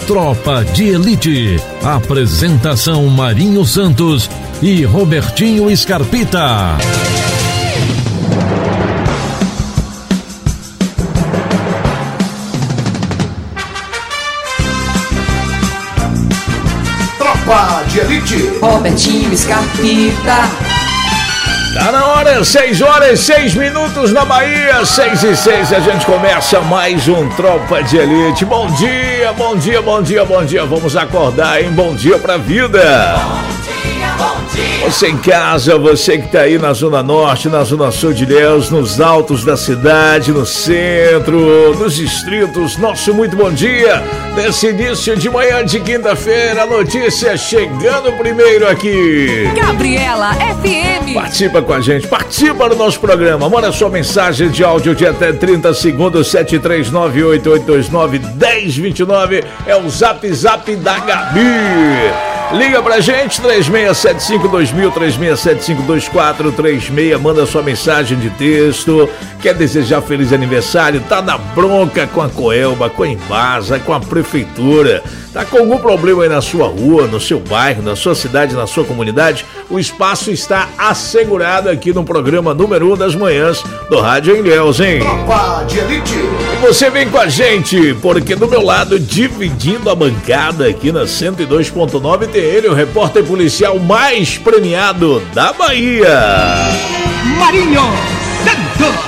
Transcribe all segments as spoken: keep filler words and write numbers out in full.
Tropa de Elite. Apresentação Marinho Santos e Robertinho Scarpita. Tropa de Elite. Robertinho Scarpita. Tá na hora, seis horas, seis minutos na Bahia, seis e seis, a gente começa mais um Tropa de Elite. Bom dia, bom dia, bom dia, bom dia, vamos acordar, hein? Bom dia pra vida. Bom dia, bom dia. Você em casa, você que tá aí na Zona Norte, na Zona Sul de Ilhéus, nos altos da cidade, no centro, nos distritos, nosso muito bom dia. Nesse início de manhã de quinta-feira, a notícia chegando primeiro aqui. Gabriela F M. Participa com a gente, participa do nosso programa, manda sua mensagem de áudio de até trinta segundos, sete três nove oito oito dois nove um zero dois nove, é o zap zap da Gabi. Liga pra gente, três seis sete cinco dois mil, três seis sete cinco dois quatro três seis, manda sua mensagem de texto, quer desejar feliz aniversário, tá na bronca com a Coelba, com a Embasa, com a prefeitura, tá com algum problema aí na sua rua, no seu bairro, na sua cidade, na sua comunidade, o espaço está assegurado aqui no programa número um das manhãs do Rádio Ilhéus, hein? Tropa de Elite. E você vem com a gente, porque do meu lado, dividindo a bancada aqui na cento e dois ponto nove, tem ele, o repórter policial mais premiado da Bahia. Marinho Santos.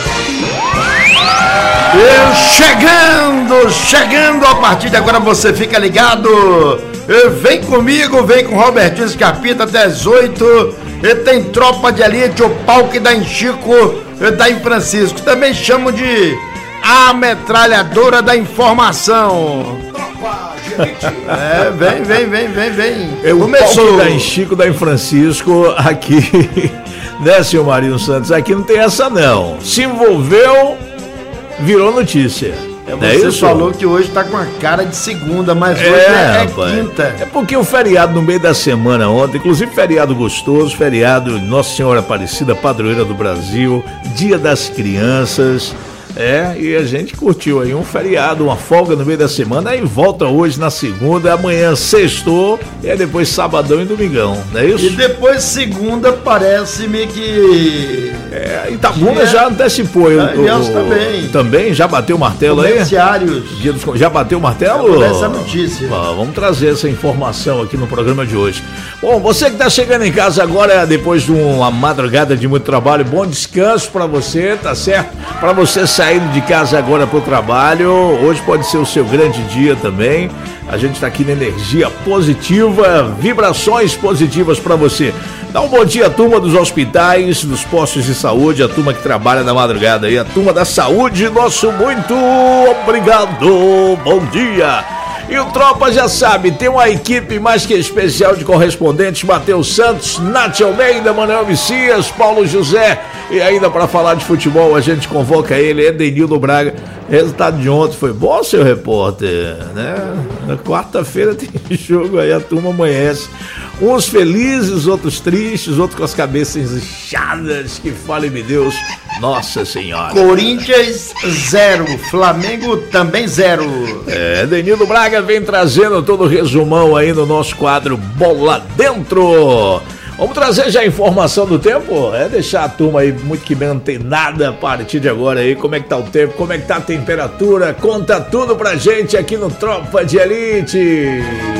E chegando, chegando, a partir de agora você fica ligado. E vem comigo, vem com Robertinho Scarpita até as oito. E tem Tropa de Elite, o pau que dá em Chico e dá em Francisco. Também chamo de a metralhadora da informação. Tropa de Elite. É, vem, vem, vem, vem, vem. É o Começou. Pau que dá em Chico, dá em Francisco, aqui, né, senhor Marinho Santos? Aqui não tem essa não. Se envolveu, virou notícia. É, você é isso? Falou que hoje tá com a cara de segunda, mas hoje é, é quinta. É porque o feriado no meio da semana ontem, inclusive feriado gostoso, feriado Nossa Senhora Aparecida, padroeira do Brasil, Dia das Crianças, é, e a gente curtiu aí um feriado, uma folga no meio da semana, aí volta hoje na segunda, amanhã sextou, e aí depois sabadão e domingão, não é isso? E depois segunda parece-me que... É, Itabuna é... já antecipou. Ah, o, o, também. Também? Já bateu o martelo aí? Dia dos, já bateu o martelo? Essa notícia. Ah, vamos trazer essa informação aqui no programa de hoje. Bom, você que está chegando em casa agora, depois de uma madrugada de muito trabalho, bom descanso para você, tá certo? Para você sair Saindo de casa agora pro trabalho, hoje pode ser o seu grande dia também. A gente tá aqui na energia positiva, vibrações positivas para você. Dá um bom dia à turma dos hospitais, dos postos de saúde, a turma que trabalha na madrugada aí, a turma da saúde, nosso muito obrigado, bom dia. E o Tropa já sabe, tem uma equipe mais que especial de correspondentes, Matheus Santos, Nath Almeida, Manuel Messias, Paulo José, e ainda para falar de futebol a gente convoca ele, Edenildo Braga. Resultado de ontem foi bom, seu repórter, né? Na quarta-feira tem jogo aí, a turma amanhece. Uns felizes, outros tristes, outros com as cabeças inchadas, que fale-me Deus, Nossa Senhora. Corinthians zero, Flamengo também zero. É, Denildo Braga vem trazendo todo o resumão aí no nosso quadro Bola Dentro. Vamos trazer já a informação do tempo? É deixar a turma aí muito que bem antenada a partir de agora aí, como é que tá o tempo, como é que tá a temperatura, conta tudo pra gente aqui no Tropa de Elite.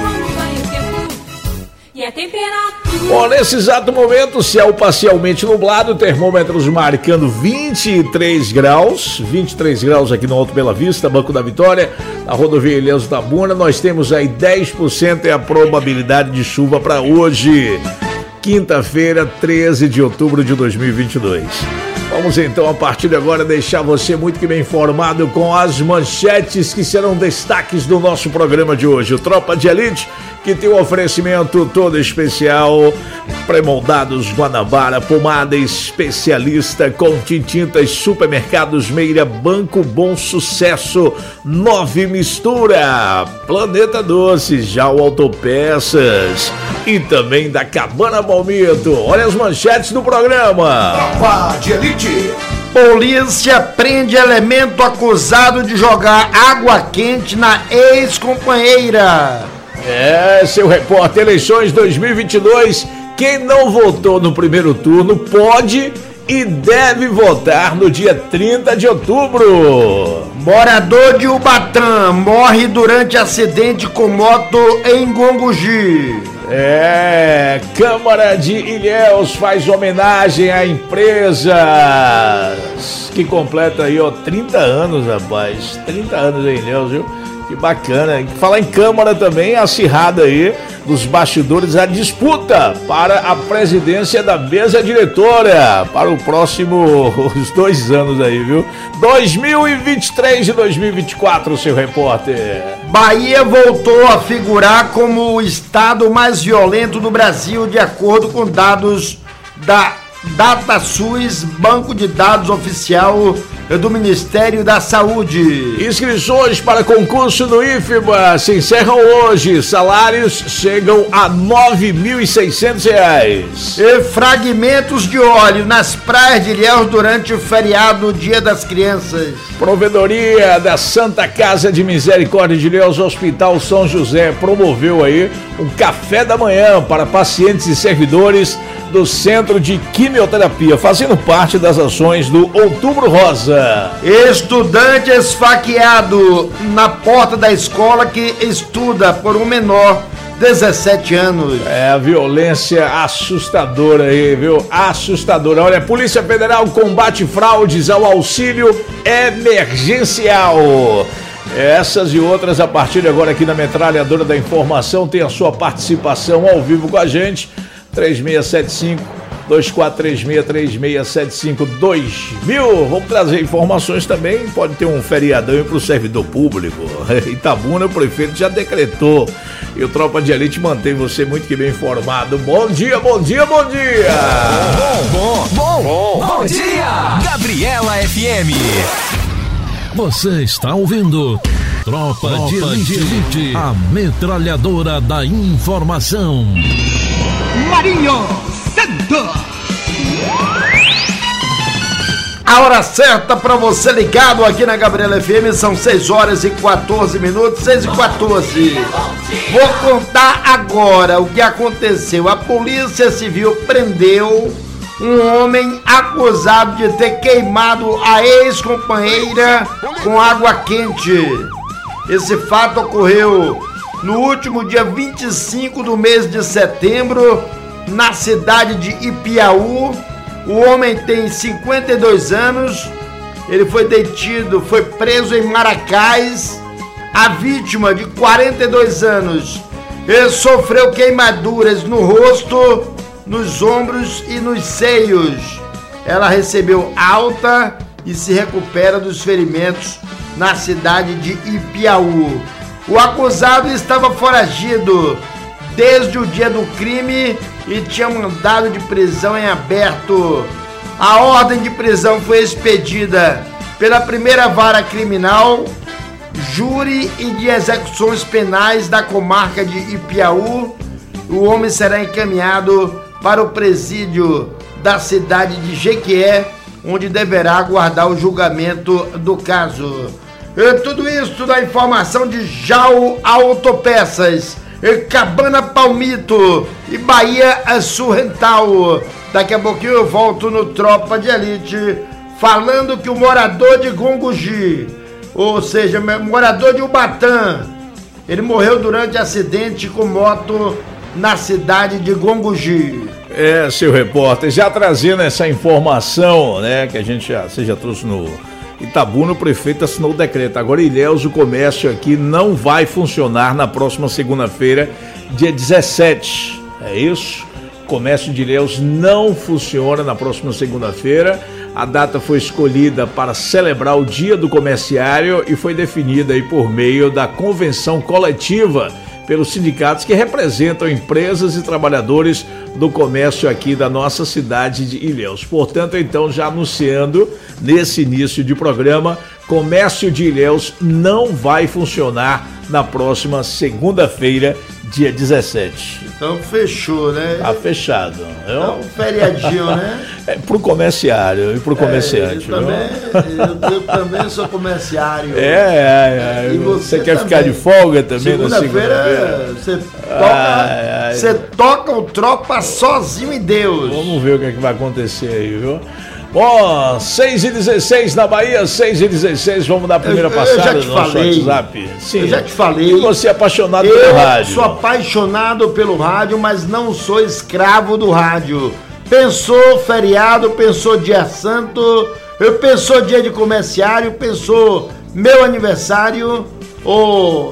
E a temperatura. Bom, nesse exato momento, céu parcialmente nublado, termômetros marcando vinte e três graus, vinte e três graus aqui no Alto Bela Vista, Banco da Vitória, na rodovia Ilhéus Itabuna. Nós temos aí dez por cento é a probabilidade de chuva para hoje, quinta-feira, treze de outubro de dois mil e vinte e dois. Vamos então, a partir de agora, deixar você muito que bem informado com as manchetes que serão destaques do nosso programa de hoje. O Tropa de Elite, que tem um oferecimento todo especial, pré-moldados Guanabara, pomada especialista com tintintas, supermercados Meira, Banco Bom Sucesso, Nove Mistura, Planeta Doces, Jau Autopeças e também da Cabana Palmito. Olha as manchetes do programa. Tropa de Elite. Polícia prende elemento acusado de jogar água quente na ex-companheira. É, seu repórter, eleições dois mil e vinte e dois, quem não votou no primeiro turno pode e deve votar no dia trinta de outubro. Morador de Ubatã morre durante acidente com moto em Gongogi. É, Câmara de Ilhéus faz homenagem a empresas que completa aí, ó, trinta anos, rapaz. trinta anos em Ilhéus, viu? Que bacana. Falar em Câmara também, acirrada aí dos bastidores, a disputa para a presidência da mesa diretora para o próximo, os dois anos aí, viu? dois mil e vinte e três e dois mil e vinte e quatro, seu repórter. Bahia voltou a figurar como o estado mais violento do Brasil, de acordo com dados da DataSUS, banco de dados oficial do Ministério da Saúde. Inscrições para concurso do I F B A se encerram hoje. Salários chegam a nove mil e seiscentos reais. E fragmentos de óleo nas praias de Ilhéus durante o feriado Dia das Crianças. Provedoria da Santa Casa de Misericórdia de Ilhéus, Hospital São José, promoveu aí um café da manhã para pacientes e servidores do Centro de Quimioterapia, fazendo parte das ações do Outubro Rosa. Estudante esfaqueado na porta da escola que estuda por um menor, dezessete anos. É, a violência assustadora aí, viu? Assustadora. Olha, Polícia Federal combate fraudes ao auxílio emergencial. Essas e outras a partir de agora aqui na Metralhadora da Informação. Tem a sua participação ao vivo com a gente. três seis sete cinco, dois quatro três seis, três seis sete cinco, dois mil. Vamos trazer informações também. Pode ter um feriadão para o servidor público. Itabuna, o prefeito já decretou. E o Tropa de Elite mantém você muito que bem informado. Bom dia, bom dia, bom dia. Bom, bom, bom, bom, bom dia. Gabriela F M. Você está ouvindo Tropa, Tropa de, Elite, de Elite, a metralhadora da informação. Marinho Santos. A hora certa para você ligado aqui na Gabriela F M são seis horas e quatorze minutos, seis e quatorze. Vou contar agora o que aconteceu. A Polícia Civil prendeu um homem acusado de ter queimado a ex-companheira com água quente. Esse fato ocorreu no último dia vinte e cinco do mês de setembro, na cidade de Ipiaú. O homem tem cinquenta e dois anos, ele foi detido, foi preso em Maracás. A vítima, de quarenta e dois anos, ele sofreu queimaduras no rosto, nos ombros e nos seios. Ela recebeu alta e se recupera dos ferimentos na cidade de Ipiaú. O acusado estava foragido desde o dia do crime e tinha mandado de prisão em aberto. A ordem de prisão foi expedida pela primeira vara criminal, júri e de execuções penais da comarca de Ipiaú. O homem será encaminhado para o presídio da cidade de Jequié, onde deverá aguardar o julgamento do caso. E tudo isso da informação de Jau Autopeças, Cabana Palmito e Bahia Surrental. Daqui a pouquinho eu volto no Tropa de Elite, falando que o morador de Gongogi, ou seja, morador de Ubatã, ele morreu durante acidente com moto na cidade de Gongogi. É, seu repórter, já trazendo essa informação, né, que a gente já, você já trouxe no Itabuna, o prefeito assinou o decreto. Agora, Ilhéus, o comércio aqui não vai funcionar na próxima segunda-feira, dia dezessete. É isso? O comércio de Ilhéus não funciona na próxima segunda-feira. A data foi escolhida para celebrar o Dia do Comerciário e foi definida aí por meio da convenção coletiva pelos sindicatos que representam empresas e trabalhadores do comércio aqui da nossa cidade de Ilhéus. Portanto, então, já anunciando nesse início de programa, comércio de Ilhéus não vai funcionar na próxima segunda-feira, dia dezessete. Então fechou, né? Tá fechado. Eu... Então, feriadinho, né? É pro comerciário e pro comerciante. É, eu, também, eu, eu também sou comerciário. É, é, é. E você, você quer também. ficar de folga também na segunda-feira? Você toca, ai, ai, você toca o tropa sozinho em Deus. Vamos ver o que, é que vai acontecer aí, viu? Bom, seis e dezesseis na Bahia, seis e dezesseis, vamos dar a primeira eu, passada eu já te no nosso falei, WhatsApp. Sim. Eu já te falei. E você é apaixonado eu pelo rádio. Eu sou apaixonado pelo rádio, mas não sou escravo do rádio. Pensou feriado, pensou dia santo, eu pensou dia de comerciário, pensou meu aniversário, ou...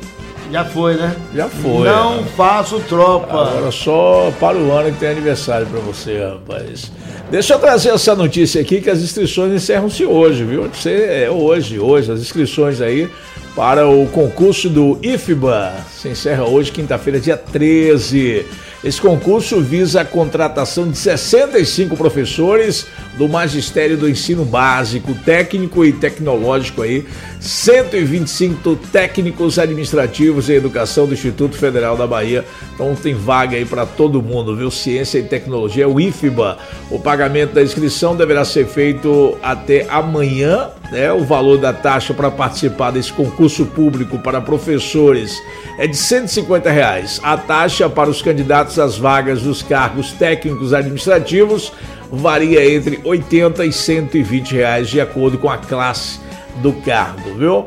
Já foi, né? Já foi. Não né? faço tropa. Agora só para o ano que tem aniversário para você, rapaz. Deixa eu trazer essa notícia aqui, que as inscrições encerram-se hoje, viu? Você, é hoje, hoje, as inscrições aí para o concurso do I F B A. Se encerra hoje, quinta-feira, dia treze. Esse concurso visa a contratação de sessenta e cinco professores do magistério do ensino básico, técnico e tecnológico aí, cento e vinte e cinco técnicos administrativos em educação do Instituto Federal da Bahia. Então tem vaga aí para todo mundo, viu? Ciência e tecnologia, o I F B A. O pagamento da inscrição deverá ser feito até amanhã, né? O valor da taxa para participar desse concurso público para professores é de cento e cinquenta reais. A taxa para os candidatos às vagas dos cargos técnicos administrativos varia entre oitenta e cento e vinte reais, de acordo com a classe do cargo, viu?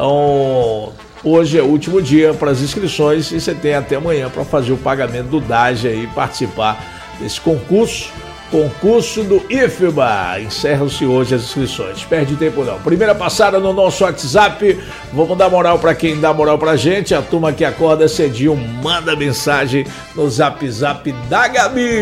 Então, hoje é o último dia para as inscrições e você tem até amanhã para fazer o pagamento do D A G e participar desse concurso. Concurso do I F B A. Encerram-se hoje as inscrições. Perde tempo não. Primeira passada no nosso WhatsApp. Vamos dar moral para quem dá moral pra gente. A turma que acorda cedinho manda mensagem no Zap Zap da Gabi.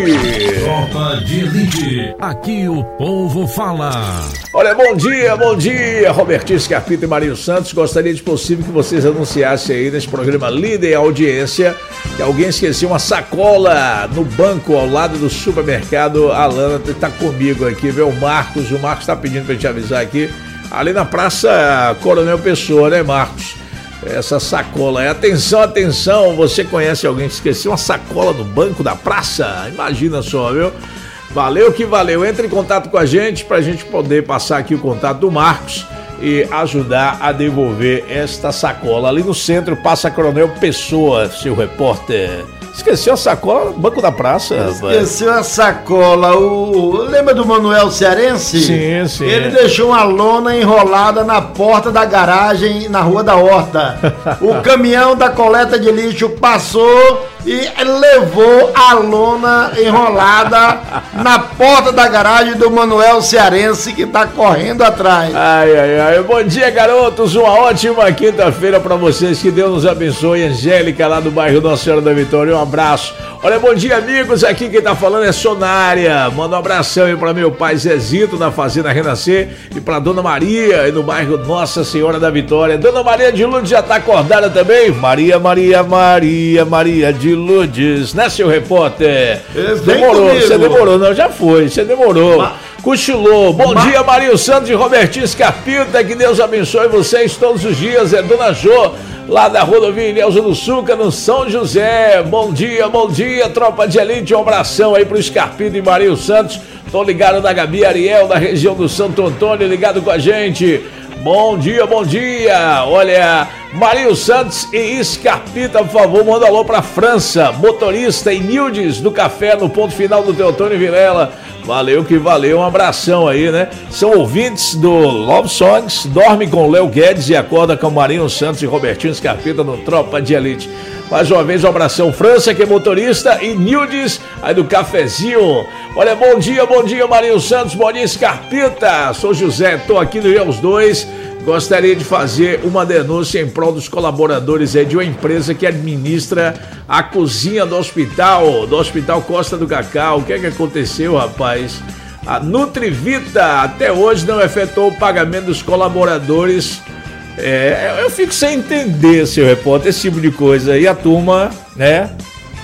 Tropa de Elite. Aqui o povo fala. Olha, bom dia, bom dia. Robertinho Scarpita e Marinho Santos. Gostaria de possível que vocês anunciassem aí nesse programa Líder em Audiência que alguém esqueceu uma sacola no banco ao lado do supermercado. A Lana tá comigo aqui, viu? O Marcos, o Marcos tá pedindo pra gente avisar aqui, ali na Praça Coronel Pessoa, né, Marcos? Essa sacola aí, atenção, atenção, você conhece alguém que esqueceu uma sacola no banco da praça? Imagina só, viu? Valeu que valeu, entre em contato com a gente pra gente poder passar aqui o contato do Marcos e ajudar a devolver esta sacola ali no centro, Praça Coronel Pessoa, seu repórter. Esqueceu a sacola no banco da praça, rapaz. Esqueceu a sacola. O... Lembra do Manuel Cearense? Sim, sim. Ele deixou uma lona enrolada na porta da garagem na Rua da Horta. O caminhão da coleta de lixo passou e levou a lona enrolada na porta da garagem do Manuel Cearense, que tá correndo atrás. Ai, ai, ai. Bom dia, garotos. Uma ótima quinta-feira pra vocês. Que Deus nos abençoe. Angélica, lá do bairro Nossa Senhora da Vitória. Um abraço. Olha, bom dia, amigos. Aqui quem tá falando é Sonária. Manda um abração aí pra meu pai Zezito, na Fazenda Renascer, e pra Dona Maria, aí no bairro Nossa Senhora da Vitória. Dona Maria de Lourdes já tá acordada também? Maria, Maria, Maria, Maria de Lourdes, né, seu repórter? Demorou, comigo. Você demorou, não, já foi, você demorou. Ma... Cochilou. Bom Ma... dia, Marinho Santos e Robertinho Scarpita, que Deus abençoe vocês todos os dias. É Dona Jô, lá da rodovia Ilhéus do Suca, no São José. Bom dia, bom dia, tropa de elite. Um abração aí pro Scarpita e Marinho Santos. Tô ligado na Gabi Ariel, da região do Santo Antônio, ligado com a gente. Bom dia, bom dia. Olha, Marinho Santos e Scarpita, por favor, manda alô pra França, motorista e Nildes do Café no ponto final do Teotônio Vilela. Valeu que valeu, um abração aí, né? São ouvintes do Love Songs, dorme com Léo Guedes e acorda com Marinho Santos e Robertinho Scarpita no Tropa de Elite. Mais uma vez, um abração, França, que é motorista, e Nildes, aí do Cafezinho. Olha, bom dia, bom dia, Marinho Santos, bom dia, Scarpita. Sou José, tô aqui no Ilhéus dois. Gostaria de fazer uma denúncia em prol dos colaboradores aí de uma empresa que administra a cozinha do hospital, do Hospital Costa do Cacau. O que é que aconteceu, rapaz? A Nutrivita até hoje não efetuou o pagamento dos colaboradores. É, eu fico sem entender, seu repórter, esse tipo de coisa. E a turma, né,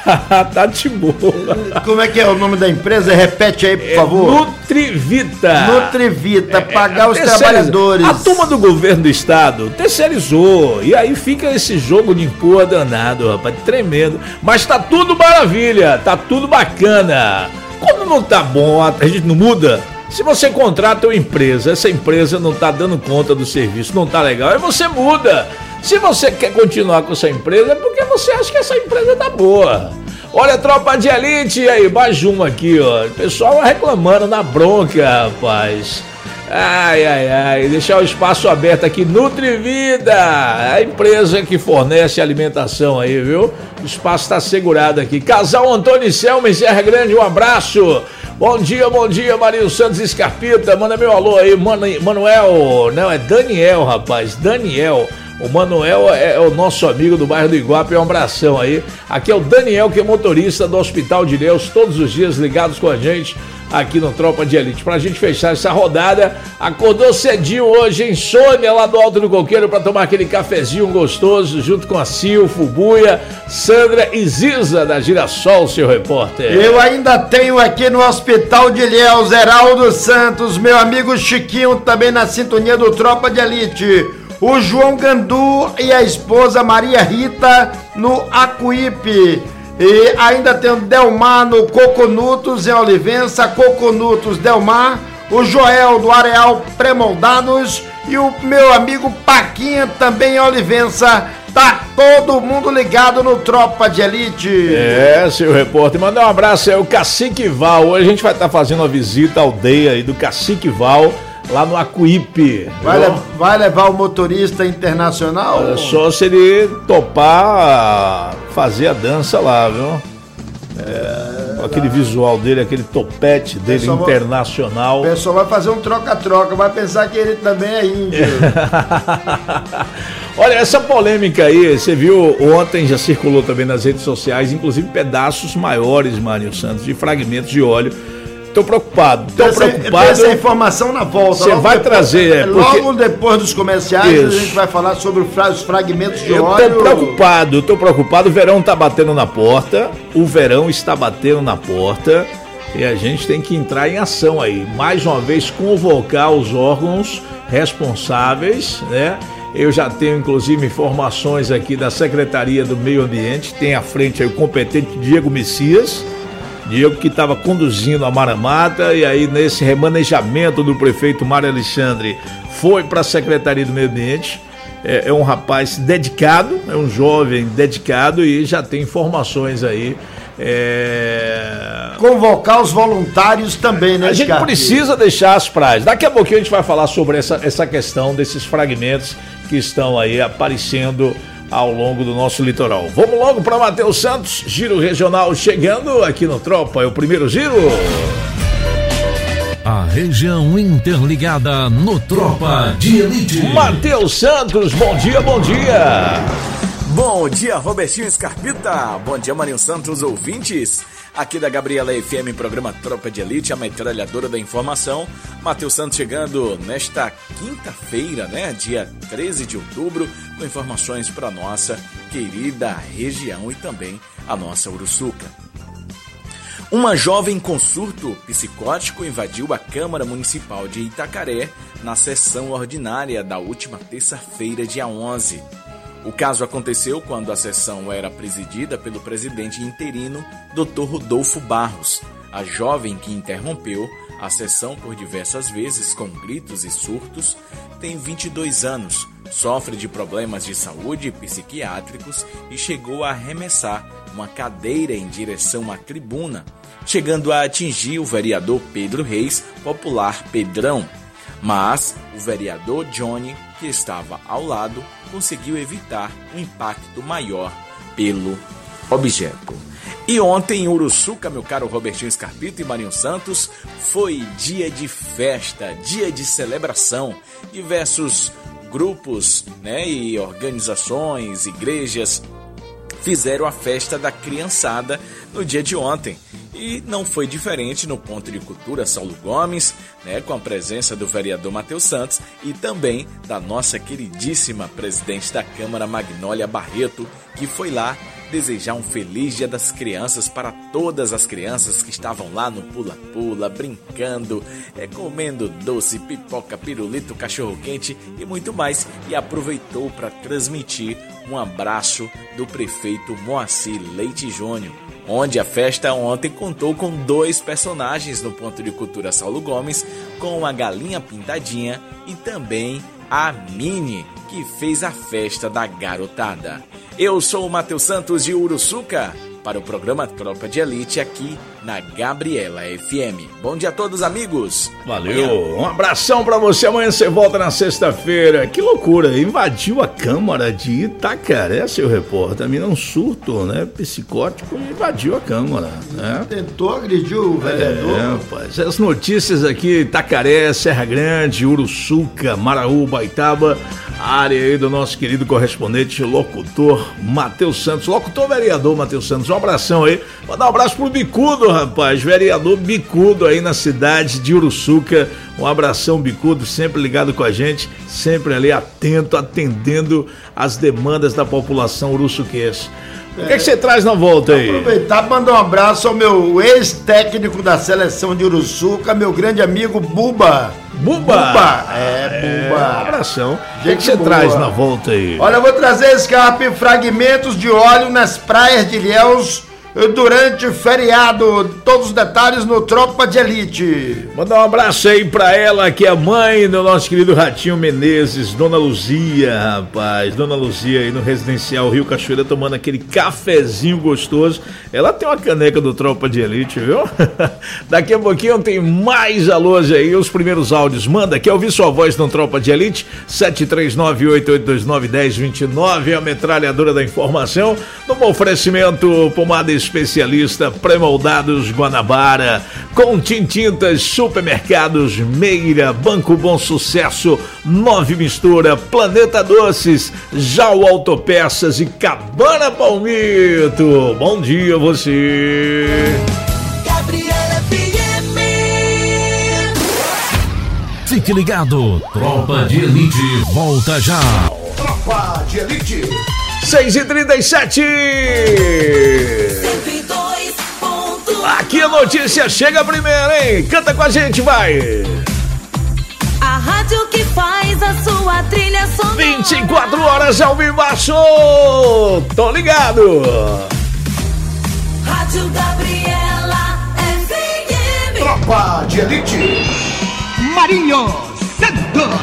Tá de boa. Como é que é o nome da empresa? Repete aí, por É favor. Nutrivita. Nutrivita, pagar os Terceiriza- trabalhadores. A turma do governo do estado terceirizou. E aí fica esse jogo de empurra danado, rapaz. Tremendo. Mas tá tudo maravilha. Tá tudo bacana. Quando não tá bom, a gente não muda. Se você contrata uma empresa, essa empresa não tá dando conta do serviço, não tá legal, aí você muda. Se você quer continuar com essa empresa, é porque você acha que essa empresa tá boa. Olha, tropa de elite, aí, mais uma aqui, ó. O pessoal reclamando na bronca, rapaz. Ai, ai, ai, deixar o espaço aberto aqui, Nutrivida, a empresa que fornece alimentação aí, viu? O espaço tá segurado aqui. Casal Antônio e Selma em Serra Grande, um abraço. Bom dia, bom dia, Marinho Santos Escarpita, manda meu alô aí, Mano, Manuel, não, é Daniel, rapaz, Daniel. O Manuel é, é o nosso amigo do bairro do Iguape, um abração aí. Aqui é o Daniel, que é motorista do Hospital de Deus, todos os dias ligados com a gente aqui no Tropa de Elite. Pra gente fechar essa rodada, acordou cedinho hoje em Sônia, lá do Alto do Coqueiro, pra tomar aquele cafezinho gostoso, junto com a Sil, Fubuia, Sandra e Ziza da Girassol, seu repórter. Eu ainda tenho aqui no Hospital de Ilhéus, Heraldo Santos, meu amigo Chiquinho, também na sintonia do Tropa de Elite. O João Gandu e a esposa Maria Rita no Acuípe. E ainda tem o Delmar no Coconutos em Olivença, Coconutos Delmar. O Joel do Areal Premoldados e o meu amigo Paquinha também em Olivença. Tá todo mundo ligado no Tropa de Elite. É, seu repórter. Mandar um abraço aí ao Cacique Val. Hoje a gente vai estar fazendo uma visita à aldeia aí do Cacique Val, lá no Acuípe. Vai, le- vai levar o motorista internacional? É só se ele topar fazer a dança lá, viu? É, com aquele visual dele, aquele topete dele Pessoal, internacional. O pessoal vai fazer um troca-troca, vai pensar que ele também é índio. Olha, essa polêmica aí, você viu, ontem já circulou também nas redes sociais, inclusive pedaços maiores, Mário Santos, de fragmentos de óleo. Tô preocupado, tô Essa, preocupado. essa informação na volta. Você logo vai depois- trazer, é, porque- Logo depois dos comerciais, Isso. a gente vai falar sobre o fra- os fragmentos de Eu óleo. tô preocupado, eu tô preocupado. O verão tá batendo na porta. O verão está batendo na porta. E a gente tem que entrar em ação aí. Mais uma vez, convocar os órgãos responsáveis, né? Eu já tenho, inclusive, informações aqui da Secretaria do Meio Ambiente. Tem à frente aí o competente Diego Messias. Diego que estava conduzindo a Maramata, e aí nesse remanejamento do prefeito Mário Alexandre foi para a Secretaria do Meio Ambiente. É, é um rapaz dedicado, é um jovem dedicado e já tem informações aí. É... Convocar os voluntários também, né, A gente Scarpa? precisa deixar as praias. Daqui a pouquinho a gente vai falar sobre essa, essa questão desses fragmentos que estão aí aparecendo ao longo do nosso litoral. Vamos logo para Matheus Santos, giro regional chegando aqui no Tropa, é o primeiro giro. A região interligada no Tropa de Elite. Matheus Santos, bom dia, bom dia. Bom dia, Robertinho Escarpita. Bom dia, Marinho Santos, ouvintes. Aqui da Gabriela F M, programa Tropa de Elite, a metralhadora da informação. Matheus Santos chegando nesta quinta-feira, né? Dia treze de outubro, com informações para nossa querida região e também a nossa Uruçuca. Uma jovem com surto psicótico invadiu a Câmara Municipal de Itacaré na sessão ordinária da última terça-feira, dia onze. O caso aconteceu quando a sessão era presidida pelo presidente interino, doutor Rodolfo Barros. A jovem que interrompeu a sessão por diversas vezes com gritos e surtos tem vinte e dois anos, sofre de problemas de saúde psiquiátricos e chegou a arremessar uma cadeira em direção à tribuna, chegando a atingir o vereador Pedro Reis, popular Pedrão. Mas o vereador Johnny, que estava ao lado, conseguiu evitar um impacto maior pelo objeto. E ontem em Uruçuca, meu caro Robertinho Escarpita e Marinho Santos, foi dia de festa, dia de celebração. Diversos grupos, né, e organizações, igrejas fizeram a festa da criançada no dia de ontem. E não foi diferente no Ponto de Cultura Saulo Gomes, né, com a presença do vereador Matheus Santos e também da nossa queridíssima presidente da Câmara, Magnólia Barreto, que foi lá desejar um feliz Dia das Crianças para todas as crianças que estavam lá no pula-pula, brincando, é, comendo doce, pipoca, pirulito, cachorro-quente e muito mais. E aproveitou para transmitir um abraço do prefeito Moacir Leite Júnior, onde a festa ontem contou com dois personagens no Ponto de Cultura Saulo Gomes, com a Galinha Pintadinha e também a Mini, que fez a festa da garotada. Eu sou o Matheus Santos de Uruçuca, para o programa Tropa de Elite aqui na Gabriela F M. Bom dia a todos, amigos. Valeu, amanhã. Um abração pra você. Amanhã você volta na sexta-feira. Que loucura, invadiu a Câmara de Itacaré, seu repórter. A mina um surto, né, psicótico, e invadiu a Câmara, né? Tentou agredir o vereador. É, rapaz, as notícias aqui, Itacaré, Serra Grande, Uruçuca, Maraú, Baitaba, área aí do nosso querido correspondente, locutor Matheus Santos, locutor vereador Matheus Santos. Um abração aí, vou dar um abraço pro Bicudo, rapaz, vereador Bicudo aí na cidade de Uruçuca. Um abração, Bicudo, sempre ligado com a gente, sempre ali atento, atendendo as demandas da população uruçuquense. O que é que você traz na volta aí? Aproveitar para mandar um abraço ao meu ex-técnico da seleção de Uruçuca, meu grande amigo Buba. Buba? Buba, é, Buba. É, um abração. O que é que você traz na volta aí? Olha, eu vou trazer, Scarpe, fragmentos de óleo nas praias de Ilhéus durante o feriado. Todos os detalhes no Tropa de Elite. Mandar um abraço aí pra ela, que é a mãe do nosso querido Ratinho Menezes, Dona Luzia, rapaz. Dona Luzia aí no Residencial Rio Cachoeira, tomando aquele cafezinho gostoso. Ela tem uma caneca do Tropa de Elite, viu? Daqui a pouquinho tem mais alôs aí, os primeiros áudios. Manda, quer ouvir sua voz no Tropa de Elite? sete três nove, oito oito dois nove, um zero dois nove, a metralhadora da informação. No oferecimento, pomada especialista, pré-moldados Guanabara, com tintintas, supermercados Meira, Banco Bom Sucesso, Nove Mistura, Planeta Doces, Jau Autopeças e Cabana Palmito. Bom dia você. Gabriela F M. Fique ligado, Tropa de Elite volta já. Tropa de Elite. seis e trinta e sete. Aqui a notícia chega primeiro, hein? Canta com a gente, vai! A rádio que faz a sua trilha sonora. vinte e quatro horas ao vivaço! Tô ligado! Rádio Gabriela F M. Tropa de Elite. Marinho Santos.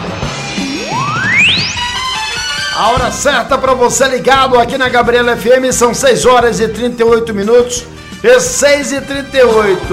A hora certa para você ligado aqui na Gabriela F M são seis horas e trinta e oito minutos e seis e trinta e oito.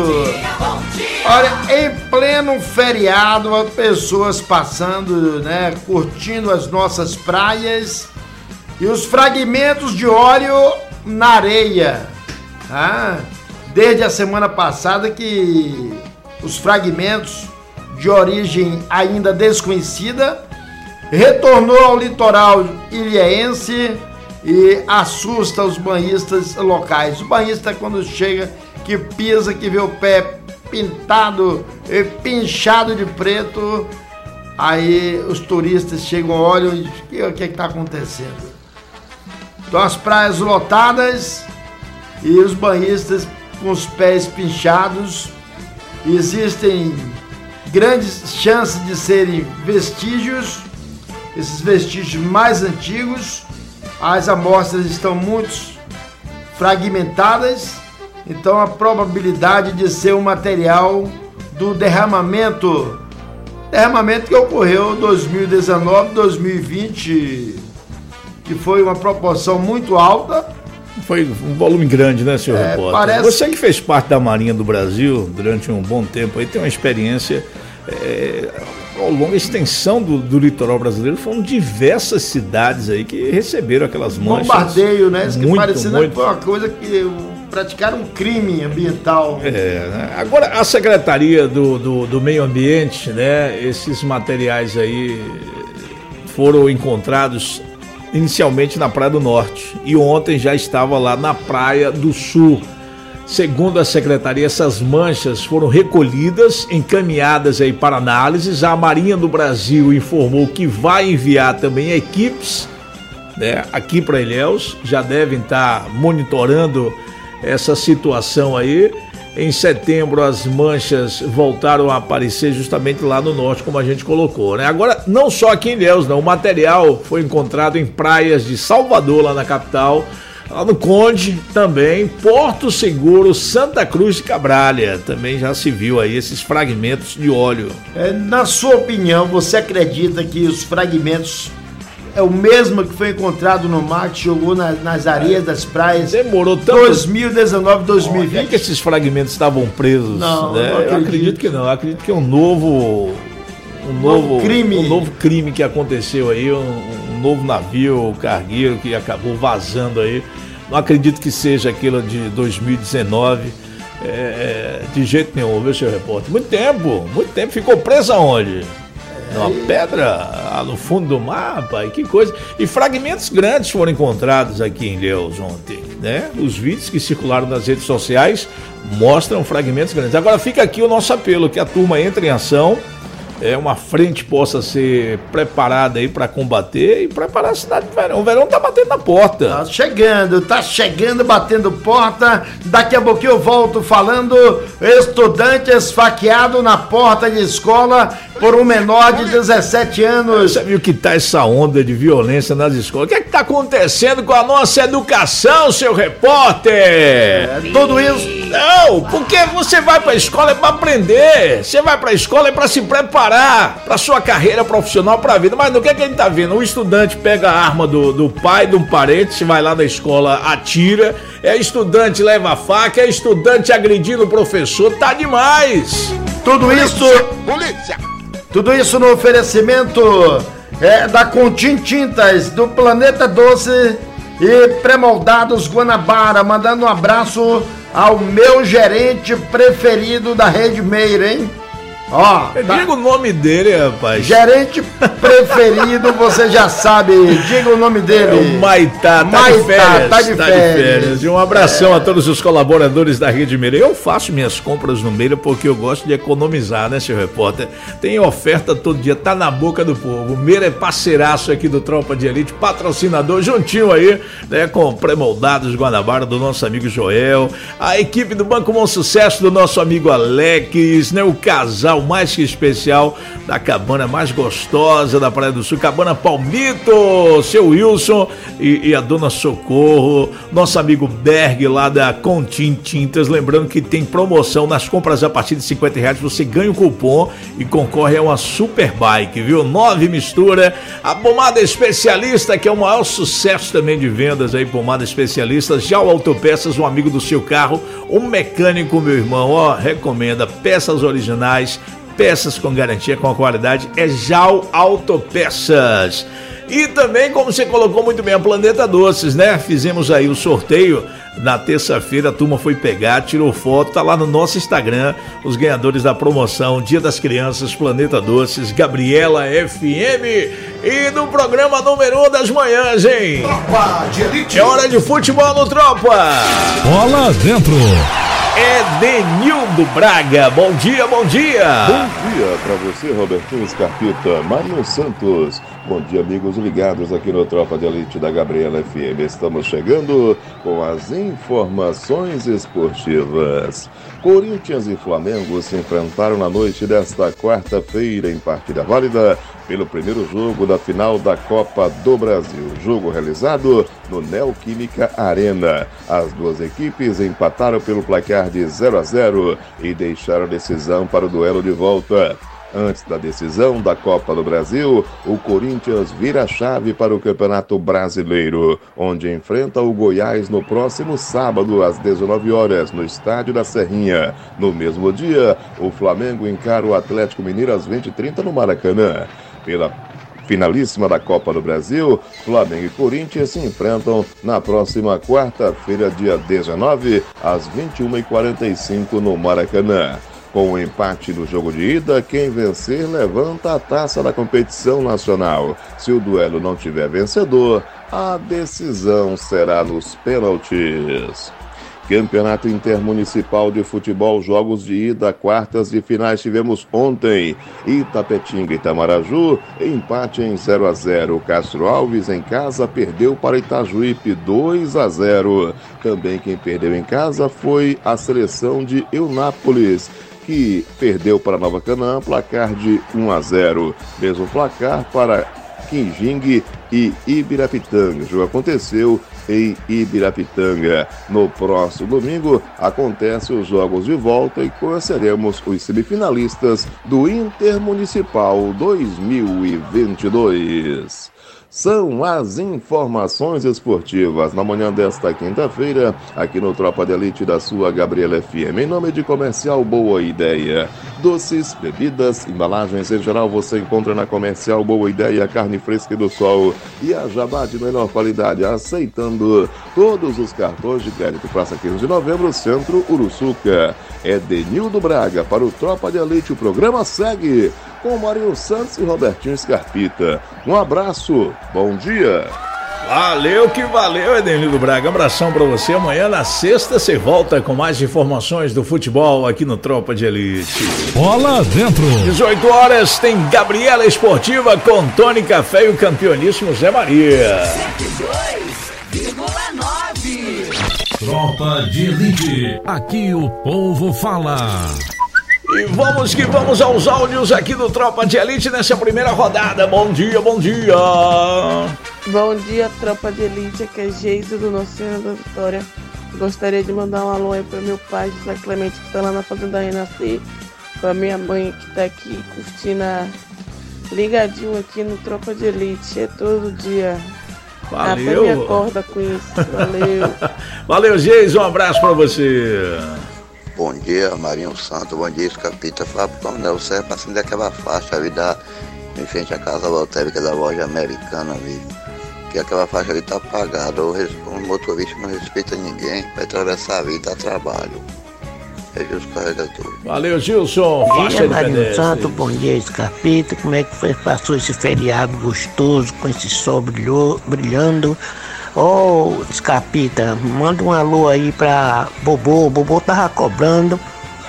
Olha, em pleno feriado, as pessoas passando, né, curtindo as nossas praias e os fragmentos de óleo na areia. Ah, desde a semana passada que os fragmentos de origem ainda desconhecida retornou ao litoral ilhéense e assusta os banhistas locais. O banhista, quando chega, que pisa, que vê o pé pintado e pinchado de preto, aí os turistas chegam, olham e dizem, o que é que está acontecendo? Então as praias lotadas e os banhistas com os pés pinchados. Existem grandes chances de serem vestígios, esses vestígios mais antigos. As amostras estão muito fragmentadas, então a probabilidade de ser um material do derramamento, derramamento que ocorreu em dois mil e dezenove, dois mil e vinte, que foi uma proporção muito alta. Foi um volume grande, né, senhor é, repórter? Parece... Você que fez parte da Marinha do Brasil durante um bom tempo, aí tem uma experiência... É... ao longo da extensão do, do litoral brasileiro, foram diversas cidades aí que receberam aquelas manchas. Bombardeio, né? Isso que muito, parecendo muito. que foi uma coisa que praticaram um crime ambiental. É, né? Agora a Secretaria do, do, do Meio Ambiente, né? Esses materiais aí foram encontrados inicialmente na Praia do Norte e ontem já estava lá na Praia do Sul. Segundo a secretaria, essas manchas foram recolhidas, encaminhadas aí para análises. A Marinha do Brasil informou que vai enviar também equipes né, aqui para Ilhéus, já devem estar monitorando essa situação aí. Em setembro as manchas voltaram a aparecer justamente lá no norte, como a gente colocou, né? Agora, não só aqui em Ilhéus, não. O material foi encontrado em praias de Salvador, lá na capital, lá no Conde também, Porto Seguro, Santa Cruz de Cabralha. Também já se viu aí esses fragmentos de óleo. É, na sua opinião, você acredita que os fragmentos é o mesmo que foi encontrado no mar, que jogou na, nas areias das praias? Demorou tanto. dois mil e dezenove, dois mil e vinte. Por que esses fragmentos estavam presos? Não, né? não acredito. Eu acredito que não. Eu acredito que é um novo, um novo, crime. um novo crime que aconteceu aí, um, um novo navio cargueiro que acabou vazando aí. Não acredito que seja aquilo de dois mil e dezenove. É, de jeito nenhum, viu, seu repórter? Muito tempo, muito tempo. Ficou preso aonde? Numa pedra no fundo do mar, pai, que coisa. E fragmentos grandes foram encontrados aqui em Ilhéus ontem, né? Os vídeos que circularam nas redes sociais mostram fragmentos grandes. Agora fica aqui o nosso apelo, que a turma entre em ação, é, uma frente possa ser preparada aí para combater e preparar a cidade do verão. O verão tá batendo na porta. Tá chegando, tá chegando, batendo porta. Daqui a pouquinho eu volto falando. Estudante esfaqueado na porta de escola por um menor de dezessete anos. Você viu que tá essa onda de violência nas escolas? O que é que tá acontecendo com a nossa educação, seu repórter? É, tudo isso. Não, porque você vai pra escola é pra aprender. Você vai pra escola é pra se preparar pra sua carreira profissional, pra vida. Mas no que é que a gente tá vendo? O estudante pega a arma do, do pai, de um parente, vai lá na escola, atira. É estudante leva a faca, é estudante agredindo o professor. Tá demais. Tudo isso... Polícia! Tudo isso no oferecimento é, da Contim Tintas, do Planeta Doce e Pré-Moldados Guanabara. Mandando um abraço ao meu gerente preferido da Rede Meira, hein? Ó, tá. Diga o nome dele, rapaz. Gerente preferido, você já sabe. Diga o nome dele. É o Maitá, tá Maitá, de férias. tá de tá férias. de férias. E um abração é. a todos os colaboradores da Rede Meira. Eu faço minhas compras no Meira porque eu gosto de economizar, né, seu repórter? Tem oferta todo dia, tá na boca do povo. O Meira é parceiraço aqui do Tropa de Elite, patrocinador, juntinho aí, né, com Pré-Moldados Guanabara, do nosso amigo Joel, a equipe do Banco Bom Sucesso, do nosso amigo Alex, né, o casal mais que especial da cabana mais gostosa da Praia do Sul, Cabana Palmito, seu Wilson e, e a dona Socorro, nosso amigo Berg lá da Contim Tintas. Lembrando que tem promoção nas compras a partir de cinquenta reais, você ganha um cupom e concorre a uma super bike, viu? Nove mistura, a pomada especialista, que é o maior sucesso também de vendas aí, pomada especialista. Já o Autopeças, um amigo do seu carro, um mecânico, meu irmão, ó, recomenda peças originais, peças com garantia, com a qualidade, é Jal Autopeças. E também, como você colocou muito bem, a Planeta Doces, né? Fizemos aí o sorteio na terça-feira, a turma foi pegar, tirou foto, tá lá no nosso Instagram, os ganhadores da promoção Dia das Crianças, Planeta Doces, Gabriela F M, e no programa número um das manhãs, hein? Tropa de Elite! É hora de futebol no Tropa! Bola dentro! Edenildo Braga, bom dia, bom dia! Bom dia para você, Robertinho Scarpita, Mário Santos. Bom dia, amigos ligados aqui no Tropa de Elite da Gabriela F M. Estamos chegando com as informações esportivas. Corinthians e Flamengo se enfrentaram na noite desta quarta-feira em partida válida pelo primeiro jogo da final da Copa do Brasil. Jogo realizado no Neoquímica Arena. As duas equipes empataram pelo placar de zero a zero e deixaram a decisão para o duelo de volta. Antes da decisão da Copa do Brasil, o Corinthians vira a chave para o Campeonato Brasileiro, onde enfrenta o Goiás no próximo sábado às dezenove horas, no Estádio da Serrinha. No mesmo dia, o Flamengo encara o Atlético Mineiro às vinte e trinta no Maracanã. Pela finalíssima da Copa do Brasil, Flamengo e Corinthians se enfrentam na próxima quarta-feira, dia dezenove, às vinte e uma e quarenta e cinco no Maracanã. Com o empate no jogo de ida, quem vencer levanta a taça da competição nacional. Se o duelo não tiver vencedor, a decisão será nos pênaltis. Campeonato Intermunicipal de Futebol, jogos de ida, quartas e finais tivemos ontem. Itapetinga e Itamaraju, empate em zero a zero. Castro Alves em casa perdeu para Itajuípe dois a zero. Também quem perdeu em casa foi a seleção de Eunápolis, que perdeu para Nova Canaã, placar de um a zero. Mesmo placar para Quinjingue e Ibirapitanga. O jogo aconteceu em Ibirapitanga. No próximo domingo acontecem os jogos de volta e conheceremos os semifinalistas do Intermunicipal dois mil e vinte e dois. São as informações esportivas na manhã desta quinta-feira, aqui no Tropa de Elite da sua Gabriela F M. Em nome de Comercial Boa Ideia. Doces, bebidas, embalagens em geral você encontra na Comercial Boa Ideia, carne fresca e do sol e a Jabá de melhor qualidade, aceitando todos os cartões de crédito. Praça quinze de novembro, Centro Uruçuca. É Denildo Braga para o Tropa de Elite. O programa segue com Marinho Santos e Robertinho Scarpita. Um abraço, bom dia. Valeu que valeu, Edenildo Braga. Um abração pra você. Amanhã na sexta você volta com mais informações do futebol aqui no Tropa de Elite. Bola dentro. dezoito horas tem Gabriela Esportiva com Tony Café e o campeoníssimo Zé Maria. cento e dois vírgula nove. Tropa de Elite. Aqui o povo fala. E vamos que vamos aos áudios aqui do Tropa de Elite nessa primeira rodada. Bom dia, bom dia. Bom dia, Tropa de Elite. Aqui é Geisa do Nosso Senhor da Vitória. Gostaria de mandar um alô aí para meu pai, José Clemente, que está lá na Fazenda Renascer. Para minha mãe, que está aqui curtindo, a... ligadinho aqui no Tropa de Elite. É todo dia. Valeu. Até me acorda com isso. Valeu. Valeu, Geisa. Um abraço para você. Bom dia, Marinho Santo, bom dia, Escapita. Fala pro Coronel Serra pra acender aquela faixa ali da, em frente à casa lotérica da loja americana ali. Que aquela faixa ali tá apagada, o, o motorista não respeita ninguém, vai atravessar a vida a trabalho. É Gilson Carregador. Valeu, Gilson. Bom dia, Marinho Santo, bom dia, Escapita. Como é que foi, passou esse feriado gostoso, com esse sol brilhou, brilhando? Ô, oh, Escapita, manda um alô aí pra Bobô. Bobô tava cobrando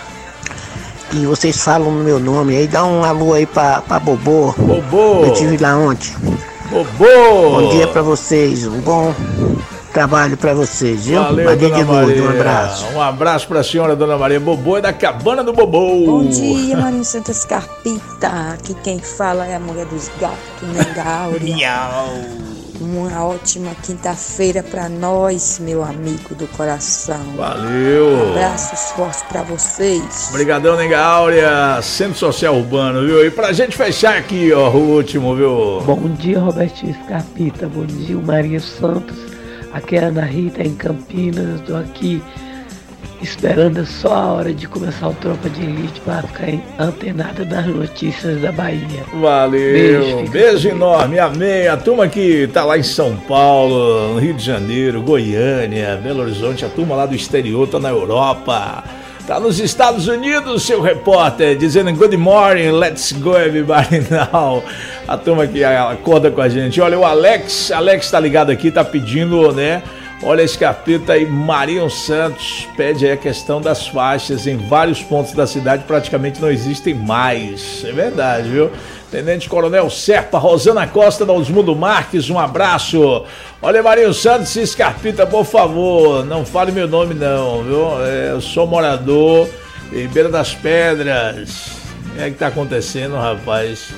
e vocês falam no meu nome aí. Dá um alô aí pra, pra Bobô. Bobô. Eu estive lá ontem. Bobô. Bom dia pra vocês, um bom trabalho pra vocês, viu? Valeu, Maria Dona de Lourdes, Maria. um abraço. Um abraço pra senhora, Dona Maria. Bobô é da Cabana do Bobô. Bom dia, Marinho Santo Escarpita. Aqui quem fala é a mulher dos gatos, Nengáurea. Miau. Uma ótima quinta-feira pra nós, meu amigo do coração. Valeu. Abraços fortes pra vocês. Obrigadão, Nega Áurea, Centro Social Urbano, viu? E pra gente fechar aqui, ó, o último, viu? Bom dia, Robertinho Scarpita. Bom dia, Maria Santos. Aqui é a Ana Rita, em Campinas. Estou aqui esperando só a hora de começar o Tropa de Elite para ficar antenada das notícias da Bahia. Valeu, beijo, beijo enorme, amém. A turma que tá lá em São Paulo, no Rio de Janeiro, Goiânia, Belo Horizonte, a turma lá do exterior, tá na Europa, tá nos Estados Unidos, seu repórter, dizendo good morning, let's go everybody now. A turma que acorda com a gente. Olha, o Alex, Alex tá ligado aqui, tá pedindo, né? Olha, Escarpita e Marinho Santos pede aí a questão das faixas. Em vários pontos da cidade praticamente não existem mais. É verdade, viu? Tenente Coronel Serpa, Rosana Costa, da Osmundo Marques, um abraço. Olha, Marinho Santos e Escarpita, por favor, não fale meu nome não, viu? É, eu sou morador em Beira das Pedras. O que é que tá acontecendo, rapaz?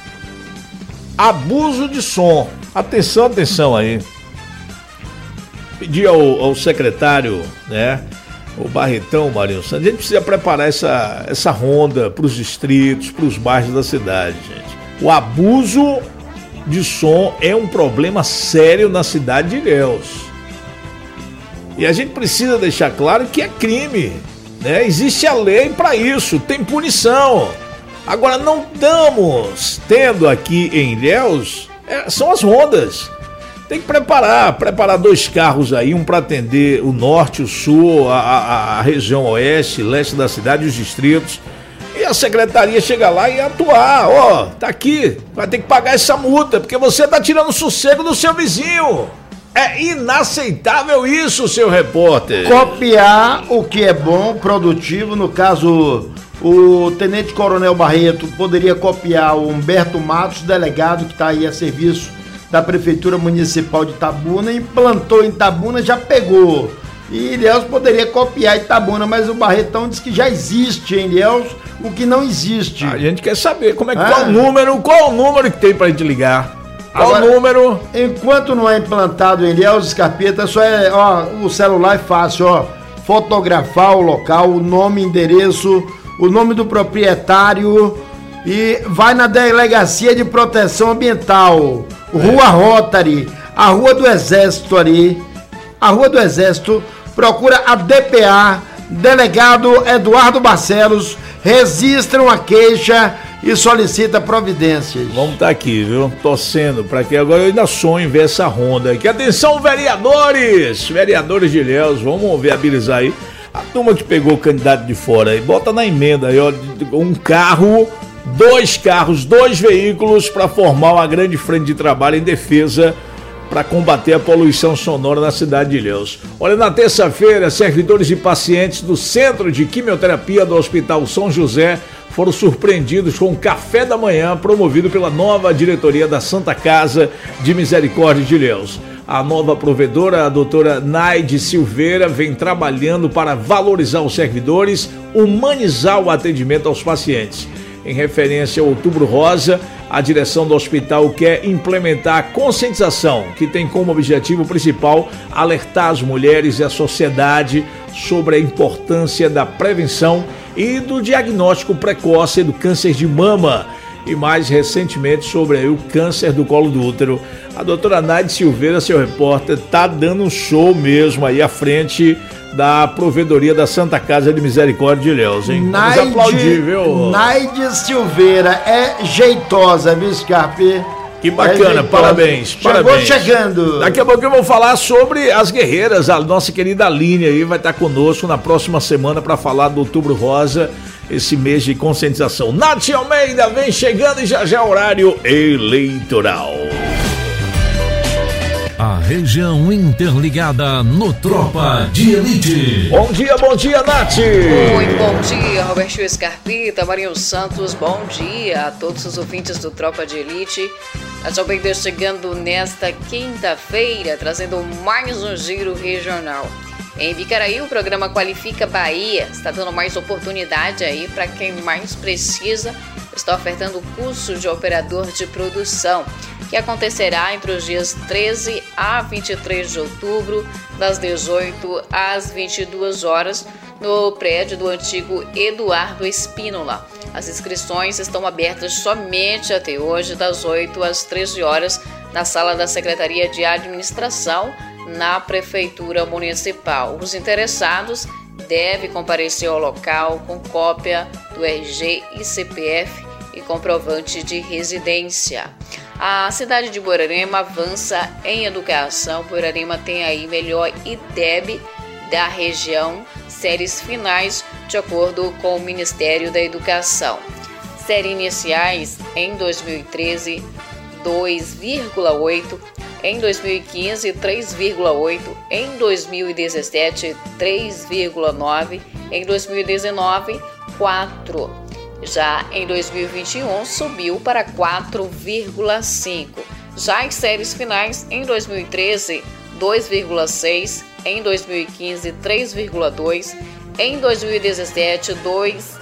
Abuso de som. Atenção, atenção aí. Pedi ao, ao secretário, né, o Barretão, Marinho Santos, a gente precisa preparar essa, essa ronda para os distritos, para os bairros da cidade, gente. O abuso de som é um problema sério na cidade de Ilhéus. E a gente precisa deixar claro que é crime, né? Existe a lei para isso, tem punição. Agora, não estamos tendo aqui em Ilhéus, é, são as rondas. Tem que preparar, preparar dois carros aí, um para atender o norte, o sul, a, a, a região oeste, leste da cidade, os distritos. E a secretaria chega lá e atuar. Ó, tá aqui, vai ter que pagar essa multa, porque você tá tirando o sossego do seu vizinho. É inaceitável isso, seu repórter. Copiar o que é bom, produtivo, no caso, o Tenente Coronel Barreto poderia copiar o Humberto Matos, delegado que está aí a serviço da Prefeitura Municipal de Itabuna, implantou em Itabuna, já pegou. E Ilhéus poderia copiar Itabuna, mas o Barretão diz que já existe em Ilhéus o que não existe. A gente quer saber como é que Ah. qual o número, qual o número que tem pra gente ligar. Qual Agora, o número? Enquanto não é implantado em Ilhéus, Scarpeta, só é, ó, o celular é fácil, ó, fotografar o local, o nome, endereço, o nome do proprietário e vai na Delegacia de Proteção Ambiental, Rua Rotary, a Rua do Exército ali, a Rua do Exército, procura a D P A, Delegado Eduardo Barcelos, registram a queixa e solicita providências. Vamos estar aqui, viu? Torcendo para que agora eu ainda sonho em ver essa Honda aqui. Atenção, vereadores! Vereadores de Ilhéus, vamos viabilizar aí. A turma que pegou o candidato de fora aí, bota na emenda aí, ó, um carro, dois carros, dois veículos para formar uma grande frente de trabalho em defesa para combater a poluição sonora na cidade de Ilhéus. Olha, na terça-feira, servidores e pacientes do Centro de Quimioterapia do Hospital São José foram surpreendidos com um café da manhã promovido pela nova diretoria da Santa Casa de Misericórdia de Ilhéus. A nova provedora, a doutora Naide Silveira, vem trabalhando para valorizar os servidores, humanizar o atendimento aos pacientes. Em referência ao Outubro Rosa, a direção do hospital quer implementar a conscientização, que tem como objetivo principal alertar as mulheres e a sociedade sobre a importância da prevenção e do diagnóstico precoce do câncer de mama e mais recentemente sobre aí, o câncer do colo do útero. A doutora Naide Silveira, seu repórter, tá dando um show mesmo aí à frente da provedoria da Santa Casa de Misericórdia de Ilhéus, hein? Vamos aplaudir, viu? Naide Silveira é jeitosa, viu, Scarpe? Que bacana, É parabéns, Chegou parabéns. chegando. Daqui a pouco eu vou falar sobre as guerreiras, a nossa querida Aline aí vai estar conosco na próxima semana para falar do Outubro Rosa, esse mês de conscientização. Nath Almeida vem chegando e já já é horário eleitoral. A região interligada no Tropa de Elite. Bom dia, bom dia, Nath! Muito bom dia, Roberto Scarpita, Marinho Santos, bom dia a todos os ouvintes do Tropa de Elite. A Almeida chegando nesta quinta-feira, trazendo mais um giro regional. Em Bicaraí, o programa Qualifica Bahia está dando mais oportunidade aí para quem mais precisa. Está ofertando o curso de operador de produção, que acontecerá entre os dias treze a vinte e três de outubro, das dezoito às vinte e duas horas, no prédio do antigo Eduardo Espínola. As inscrições estão abertas somente até hoje, das oito às treze horas, na sala da Secretaria de Administração, na Prefeitura Municipal. Os interessados devem comparecer ao local com cópia do R G e C P F e comprovante de residência. A cidade de Borborema avança em educação. Borborema tem aí melhor I D E B da região, séries finais de acordo com o Ministério da Educação. Série iniciais em dois mil e treze, dois vírgula oito, em dois mil e quinze, três vírgula oito, em dois mil e dezessete, três vírgula nove, em dois mil e dezenove, quatro. Já em dois mil e vinte e um subiu para quatro vírgula cinco. Já as séries finais em dois mil e treze, dois vírgula seis, em dois mil e quinze, três vírgula dois, em dois mil e dezessete, dois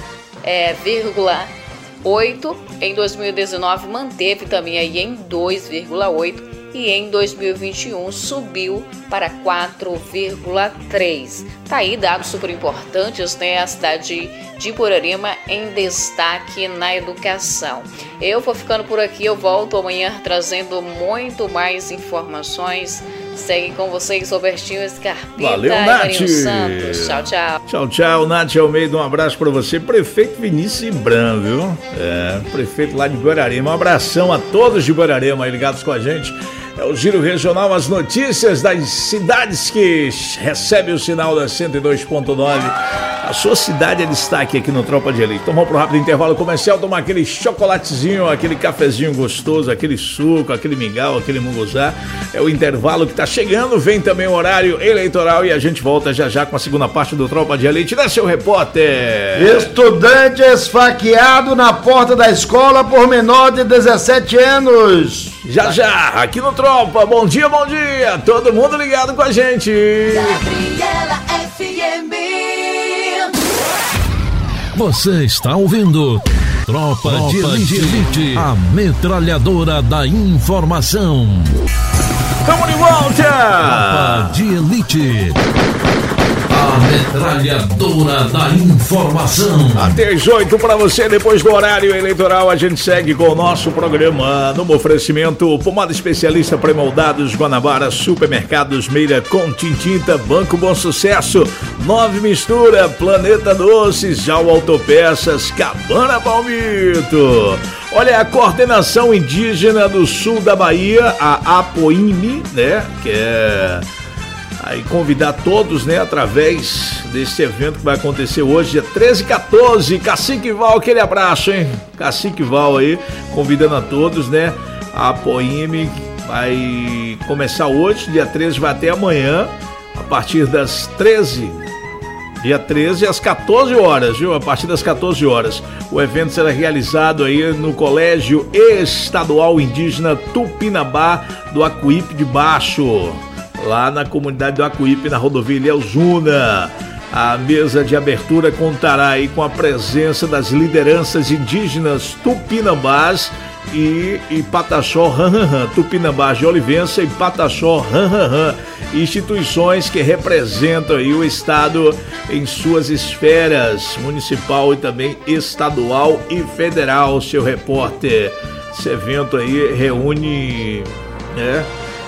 vírgula oito, em dois mil e dezenove manteve também aí em dois vírgula oito e em dois mil e vinte e um subiu para quatro vírgula três. Tá aí dados super importantes, né? A cidade de Borborema em destaque na educação. Eu vou ficando por aqui, eu volto amanhã trazendo muito mais informações. Segue com vocês, Robertinho Scarpita. Valeu, e Nath. Marinho Santos. Tchau, tchau. Tchau, tchau, Nath Almeida, um abraço pra você, prefeito Vinícius Bran, viu? É, prefeito lá de Borborema. Um abração a todos de Borborema aí ligados com a gente. É o Giro Regional, as notícias das cidades que recebem o sinal da cento e dois ponto nove. A sua cidade é destaque aqui no Tropa de Elite. Então vamos pro rápido intervalo comercial, tomar aquele chocolatezinho, aquele cafezinho gostoso, aquele suco, aquele mingau, aquele munguzá. É o intervalo que tá chegando, vem também o horário eleitoral e a gente volta já já com a segunda parte do Tropa de Elite. Né, seu repórter? Estudante esfaqueado na porta da escola por menor de dezessete anos. Já já, aqui no Tropa. Bom dia, bom dia. Todo mundo ligado com a gente. Gabriela F M. Você está ouvindo Tropa, Tropa de, Elite, de Elite, a metralhadora da informação. Tamo de volta! Tropa de Elite, a metralhadora da informação. Até às oito para você, depois do horário eleitoral, a gente segue com o nosso programa no oferecimento Pomada Especialista Pré-Moldados, Guanabara, Supermercados Meira com Tintinta, Banco Bom Sucesso, Nove Mistura, Planeta Doces, Jau Autopeças, Cabana Palmito. Olha, a coordenação indígena do sul da Bahia, a APOIME, né, que é... Aí convidar todos, né, através desse evento que vai acontecer hoje, dia treze e quatorze, Cacique Val, aquele abraço, hein? Cacique Val aí, convidando a todos, né? A APOIME vai começar hoje, dia treze, vai até amanhã, a partir das treze, dia treze às quatorze horas, viu? A partir das quatorze horas. O evento será realizado aí no Colégio Estadual Indígena Tupinambá do Acuípe de Baixo, lá na comunidade do Acuípe, na rodovia Ilhéus Una. A mesa de abertura contará aí com a presença das lideranças indígenas Tupinambás e, e Pataxó Ranranran, Tupinambás de Olivença e Pataxó Ranranran, instituições que representam aí o estado em suas esferas municipal e também estadual e federal, seu repórter. Esse evento aí reúne, né,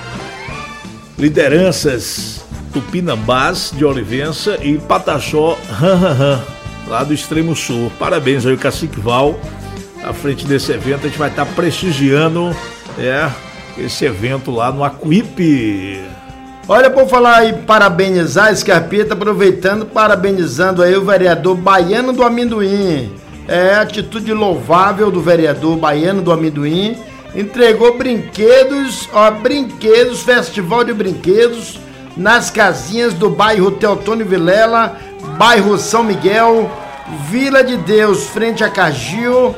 lideranças Tupinambás de Olivença e Pataxó Ranranran, lá do extremo sul. Parabéns aí, o Cacique Val. À frente desse evento, a gente vai estar prestigiando, é, esse evento lá no Acuípe. Olha, por falar e parabenizar, Scarpeta, aproveitando, parabenizando aí o vereador Baiano do Amendoim. É, atitude louvável do vereador Baiano do Amendoim. Entregou brinquedos, ó, brinquedos, festival de brinquedos, nas casinhas do bairro Teotônio Vilela, bairro São Miguel, Vila de Deus, frente a Cagil,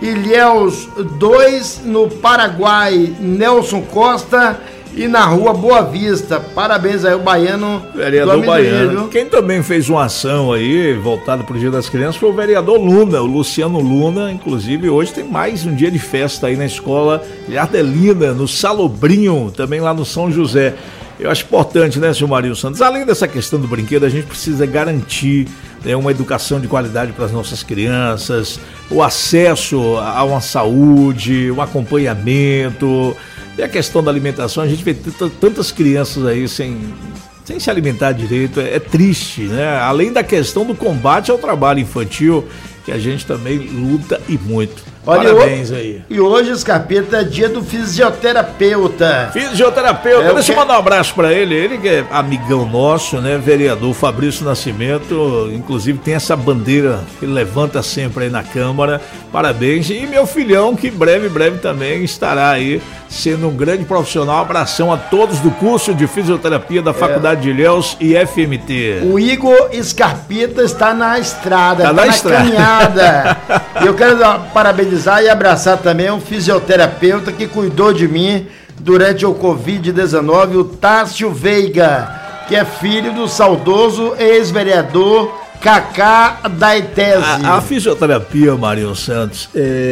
Ilhéus dois, no Paraguai, Nelson Costa, e na rua Boa Vista. Parabéns aí, o Baiano. Vereador do Baiano. Quem também fez uma ação aí, voltada para o Dia das Crianças, foi o vereador Luna, o Luciano Luna. Inclusive, hoje tem mais um dia de festa aí na escola de Ardelina, no Salobrinho, também lá no São José. Eu acho importante, né, senhor Marinho Santos? Além dessa questão do brinquedo, a gente precisa garantir, né, uma educação de qualidade para as nossas crianças, o acesso a uma saúde, o acompanhamento. E a questão da alimentação, a gente vê t- tantas crianças aí sem, sem se alimentar direito, é, é triste, né? Além da questão do combate ao trabalho infantil, que a gente também luta e muito. Olha, parabéns aí. E hoje, Scarpeta, é dia do fisioterapeuta. Fisioterapeuta, é, deixa eu que... mandar um abraço pra ele, ele que é amigão nosso, né, vereador Fabrício Nascimento, inclusive tem essa bandeira que ele levanta sempre aí na Câmara, parabéns, e meu filhão que breve, breve também estará aí sendo um grande profissional. Abração a todos do curso de fisioterapia da Faculdade é. de Ilhéus e F M T. O Igor Scarpeta está na estrada, tá, está na, na estrada. caminhada. Eu quero parabenizar e abraçar também um fisioterapeuta que cuidou de mim durante o covid dezenove, o Tássio Veiga, que é filho do saudoso ex-vereador Cacá Daitese. A, a fisioterapia, Marinho Santos,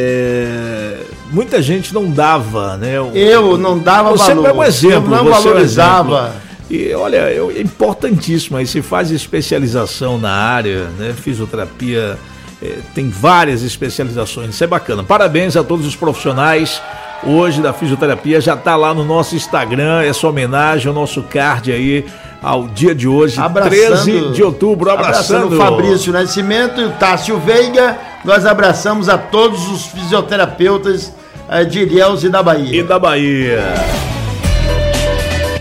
é... muita gente não dava, né? O... Eu não dava você valor. É um exemplo, eu não valorizava. É um exemplo. E olha, é importantíssimo, aí se faz especialização na área, né? Fisioterapia, é, tem várias especializações, isso é bacana. Parabéns a todos os profissionais hoje da fisioterapia, já tá lá no nosso Instagram, essa homenagem ao nosso card aí, ao dia de hoje, abraçando, treze de outubro, abraçando, abraçando o Fabrício Nascimento e o Tássio Veiga. Nós abraçamos a todos os fisioterapeutas de Ilhéus e da Bahia. E da Bahia.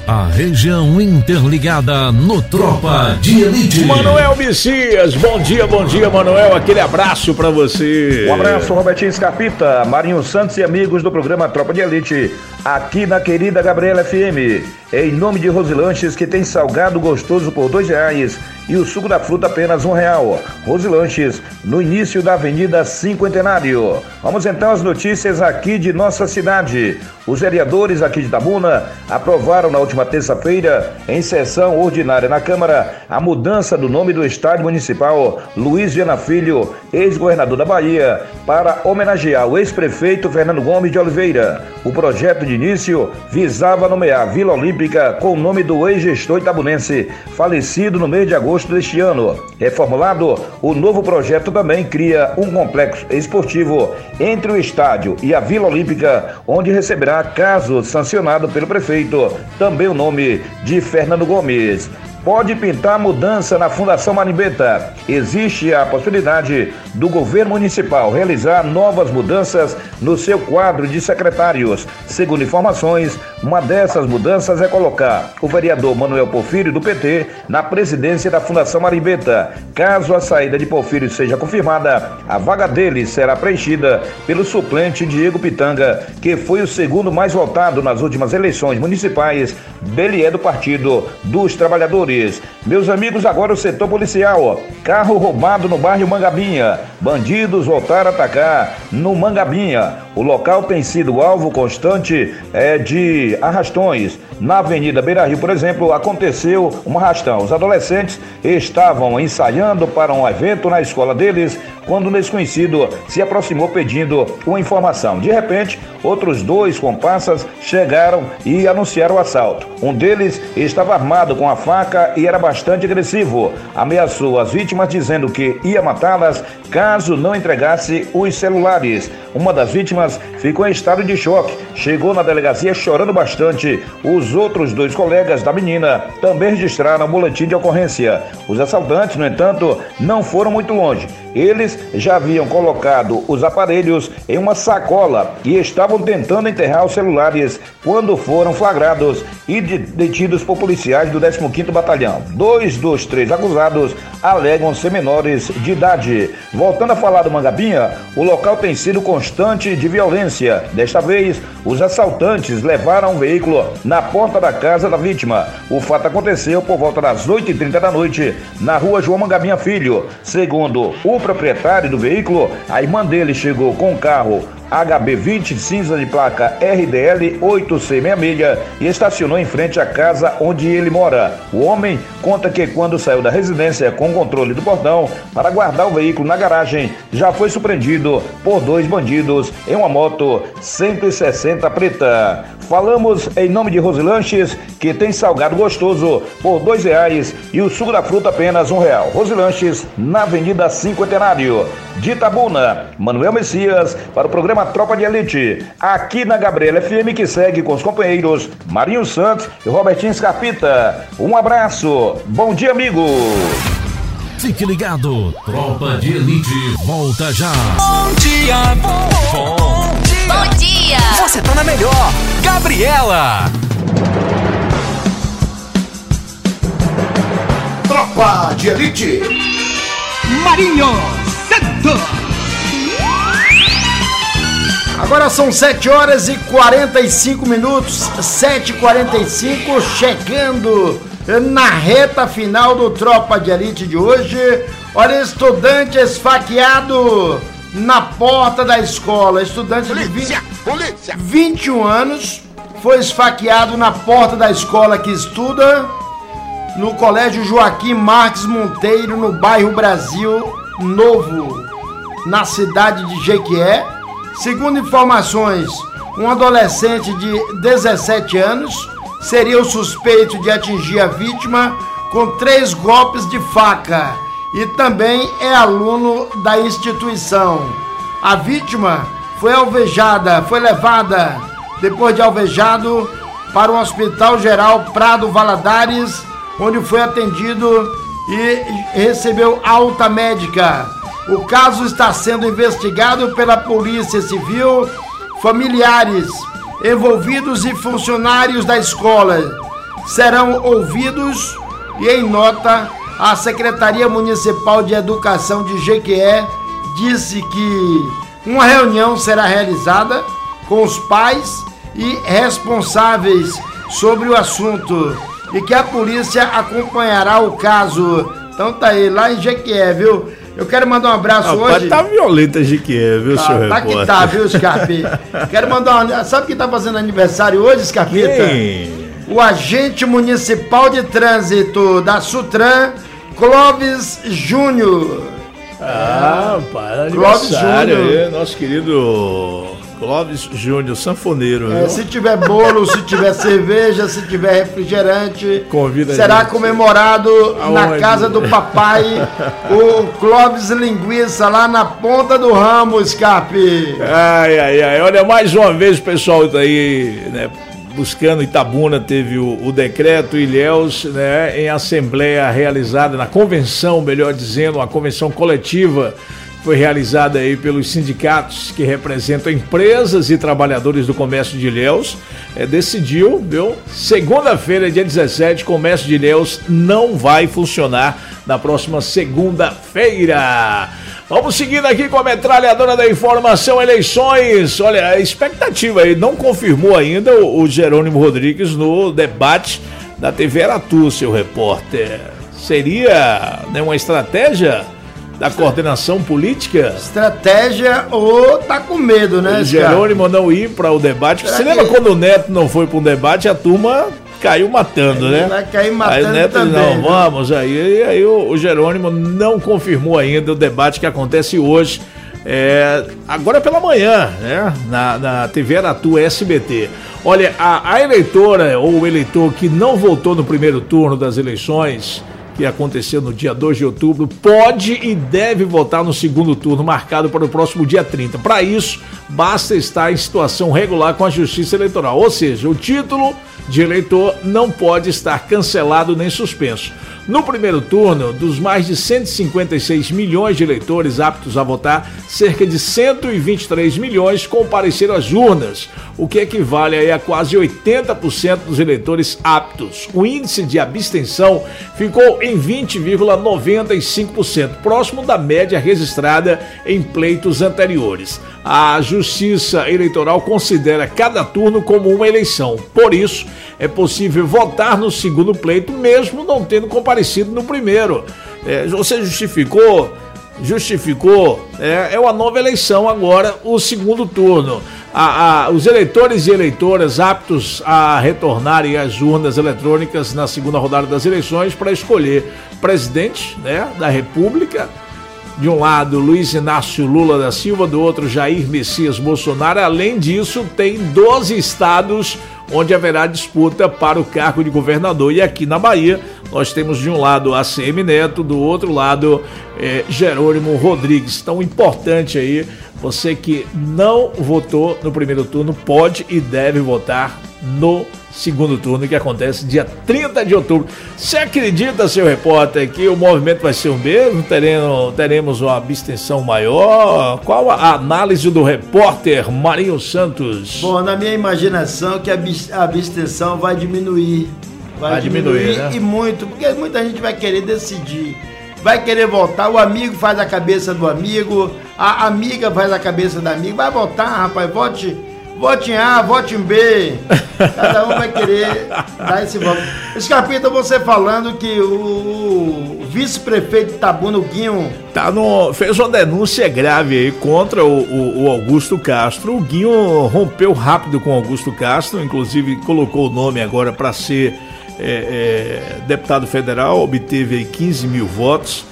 A região interligada no Tropa de Elite. Manuel Messias, bom dia, bom dia, Manuel. Aquele abraço pra você. Um abraço, Robertinho Scarpita, Marinho Santos e amigos do programa Tropa de Elite, aqui na querida Gabriela F M. Em nome de Rosilanches, que tem salgado gostoso por dois reais e o suco da fruta apenas um real. Rosilanches, no início da Avenida Cinquentenário. Vamos então às notícias aqui de nossa cidade. Os vereadores aqui de Itabuna aprovaram na última terça-feira, em sessão ordinária na Câmara, a mudança do nome do estádio municipal Luiz Viana Filho, ex-governador da Bahia, para homenagear o ex-prefeito Fernando Gomes de Oliveira. O projeto de início visava nomear a Vila Olímpica com o nome do ex-gestor itabunense, falecido no mês de agosto deste ano. Reformulado, o novo projeto também cria um complexo esportivo entre o estádio e a Vila Olímpica, onde receberá, caso sancionado pelo prefeito, também o nome de Fernando Gomes. Pode pintar mudança na Fundação Marimbeta. Existe a possibilidade do governo municipal realizar novas mudanças no seu quadro de secretários. Segundo informações, uma dessas mudanças é colocar o vereador Manuel Porfírio, do P T, na presidência da Fundação Marimbeta. Caso a saída de Porfírio seja confirmada, a vaga dele será preenchida pelo suplente Diego Pitanga, que foi o segundo mais votado nas últimas eleições municipais. Ele é do Partido dos Trabalhadores. Meus amigos, agora o setor policial. Carro roubado no bairro Mangabinha. Bandidos voltaram a atacar no Mangabinha. O local tem sido alvo constante é, de arrastões. Na Avenida Beira Rio, por exemplo, aconteceu um arrastão. Os adolescentes estavam ensaiando para um evento na escola deles quando um desconhecido se aproximou pedindo uma informação. De repente, outros dois comparsas chegaram e anunciaram o assalto. Um deles estava armado com a faca e era bastante agressivo. Ameaçou as vítimas dizendo que ia matá-las caso não entregasse os celulares. Uma das vítimas ficou em estado de choque, chegou na delegacia chorando bastante. Os outros dois colegas da menina também registraram um boletim de ocorrência. Os assaltantes, no entanto, não foram muito longe. Eles já haviam colocado os aparelhos em uma sacola e estavam tentando enterrar os celulares quando foram flagrados e detidos por policiais do décimo quinto Batalhão. Dois dos três acusados alegam ser menores de idade. Voltando a falar do Mangabinha, o local tem sido constante de violência. Desta vez, os assaltantes levaram um veículo na porta da casa da vítima. O fato aconteceu por volta das oito e trinta da noite, na rua João Mangabinha Filho. Segundo o proprietário do veículo, a irmã dele chegou com o carro H B vinte cinza de placa R D L oito C seis seis e estacionou em frente à casa onde ele mora. O homem conta que quando saiu da residência com o controle do portão para guardar o veículo na garagem, já foi surpreendido por dois bandidos em uma moto cento e sessenta preta. Falamos em nome de Rosilanches, que tem salgado gostoso por dois reais e o suco da fruta apenas um real. Rosilanches, na Avenida Cinquentenário. De Itabuna, Manuel Messias, para o programa Tropa de Elite, aqui na Gabriela F M, que segue com os companheiros Marinho Santos e Robertinho Scarpita. Um abraço, bom dia, amigo. Fique ligado, Tropa de Elite volta já. Bom dia, bom, bom, bom dia. Bom dia. Você tá na melhor, Gabriela. Tropa de Elite. Marinho Santos. Agora são sete horas e quarenta e cinco minutos, sete e quarenta e cinco, chegando na reta final do Tropa de Elite de hoje. Olha, estudante esfaqueado na porta da escola. Estudante polícia, de vinte, polícia. vinte e um anos foi esfaqueado na porta da escola que estuda no Colégio Joaquim Marques Monteiro, no bairro Brasil Novo, na cidade de Jequié. Segundo informações, um adolescente de dezessete anos seria o suspeito de atingir a vítima com três golpes de faca e também é aluno da instituição. A vítima foi alvejada, foi levada, depois de alvejado, para o Hospital Geral Prado Valadares, onde foi atendido e recebeu alta médica. O caso está sendo investigado pela Polícia Civil. Familiares envolvidos e funcionários da escola serão ouvidos e, em nota, a Secretaria Municipal de Educação de Jequié disse que uma reunião será realizada com os pais e responsáveis sobre o assunto e que a polícia acompanhará o caso. Então tá aí, lá em Jequié, viu? Eu quero mandar um abraço ah, hoje. Tá violenta Jequié, viu, tá, seu tá repórter? Que tá, viu, Scarpi? Quero mandar um... Sabe quem tá fazendo aniversário hoje, Scarpita? Quem? O agente municipal de trânsito da Sutran, Clóvis Júnior. Ah, é. Pai, aniversário aí, nosso querido Clóvis Júnior, sanfoneiro. É, se tiver bolo, se tiver cerveja, se tiver refrigerante, convida será gente. comemorado Aonde? Na casa do papai, o Clóvis Linguiça, lá na ponta do ramo, Scarpe. Ai, ai, ai. Olha, mais uma vez o pessoal tá aí, né, buscando Itabuna, teve o, o decreto Ilhéus, né, em assembleia realizada, na convenção, melhor dizendo, uma convenção coletiva, foi realizada aí pelos sindicatos que representam empresas e trabalhadores do comércio de Ilhéus, é, decidiu, viu? Segunda-feira, dia dezessete, comércio de Ilhéus não vai funcionar na próxima segunda-feira. Vamos seguindo aqui com a metralhadora da informação, eleições. Olha, a expectativa aí, não confirmou ainda o, o Jerônimo Rodrigues no debate da T V Aratu, seu repórter. Seria, né, uma estratégia da coordenação política? Estratégia ou tá com medo, né? O Jerônimo não ir para o debate. Será Você que... lembra quando o Neto não foi para um debate, a turma caiu matando, Ele né? Vai cair matando aí o Neto também. Não, viu? Vamos aí. Aí o, o Jerônimo não confirmou ainda o debate que acontece hoje, é, agora pela manhã, né? Na, na T V Aratu S B T. Olha, a, a eleitora ou o eleitor que não votou no primeiro turno das eleições, que aconteceu no dia dois de outubro, pode e deve votar no segundo turno, marcado para o próximo dia trinta. Para isso, basta estar em situação regular com a Justiça Eleitoral, ou seja, o título de eleitor não pode estar cancelado nem suspenso. No primeiro turno, dos mais de cento e cinquenta e seis milhões de eleitores aptos a votar, cerca de cento e vinte e três milhões compareceram às urnas, o que equivale aí a quase oitenta por cento dos eleitores aptos. O índice de abstenção ficou em vinte vírgula noventa e cinco por cento, próximo da média registrada em pleitos anteriores. A Justiça Eleitoral considera cada turno como uma eleição. Por isso, é possível votar no segundo pleito, mesmo não tendo comparecido no primeiro. É, você justificou, justificou, é, é uma nova eleição agora, o segundo turno. A, a, os eleitores e eleitoras aptos a retornarem às urnas eletrônicas na segunda rodada das eleições para escolher presidente, né, da República. De um lado, Luiz Inácio Lula da Silva, do outro, Jair Messias Bolsonaro. Além disso, tem doze estados onde haverá disputa para o cargo de governador. E aqui na Bahia, nós temos de um lado A C M Neto, do outro lado, é, Jerônimo Rodrigues. Tão importante aí, você que não votou no primeiro turno, pode e deve votar no segundo turno, que acontece dia trinta de outubro. Você acredita, seu repórter, que o movimento vai ser o mesmo? Teremos, teremos uma abstenção maior? Qual a análise do repórter Marinho Santos? Bom, na minha imaginação, que a abstenção vai diminuir. Vai, vai diminuir, diminuir né? E muito, porque muita gente vai querer decidir. Vai querer votar, o amigo faz a cabeça do amigo, a amiga faz a cabeça da amiga. Vai votar, rapaz, vote... Vote em A, vote em B. Cada um vai querer dar esse voto. Escapita, você falando que o, o vice-prefeito de Itabuna, o Guinho... Tá no, fez uma denúncia grave aí contra o, o, o Augusto Castro. O Guinho rompeu rápido com o Augusto Castro, inclusive colocou o nome agora para ser é, é, deputado federal, obteve aí quinze mil votos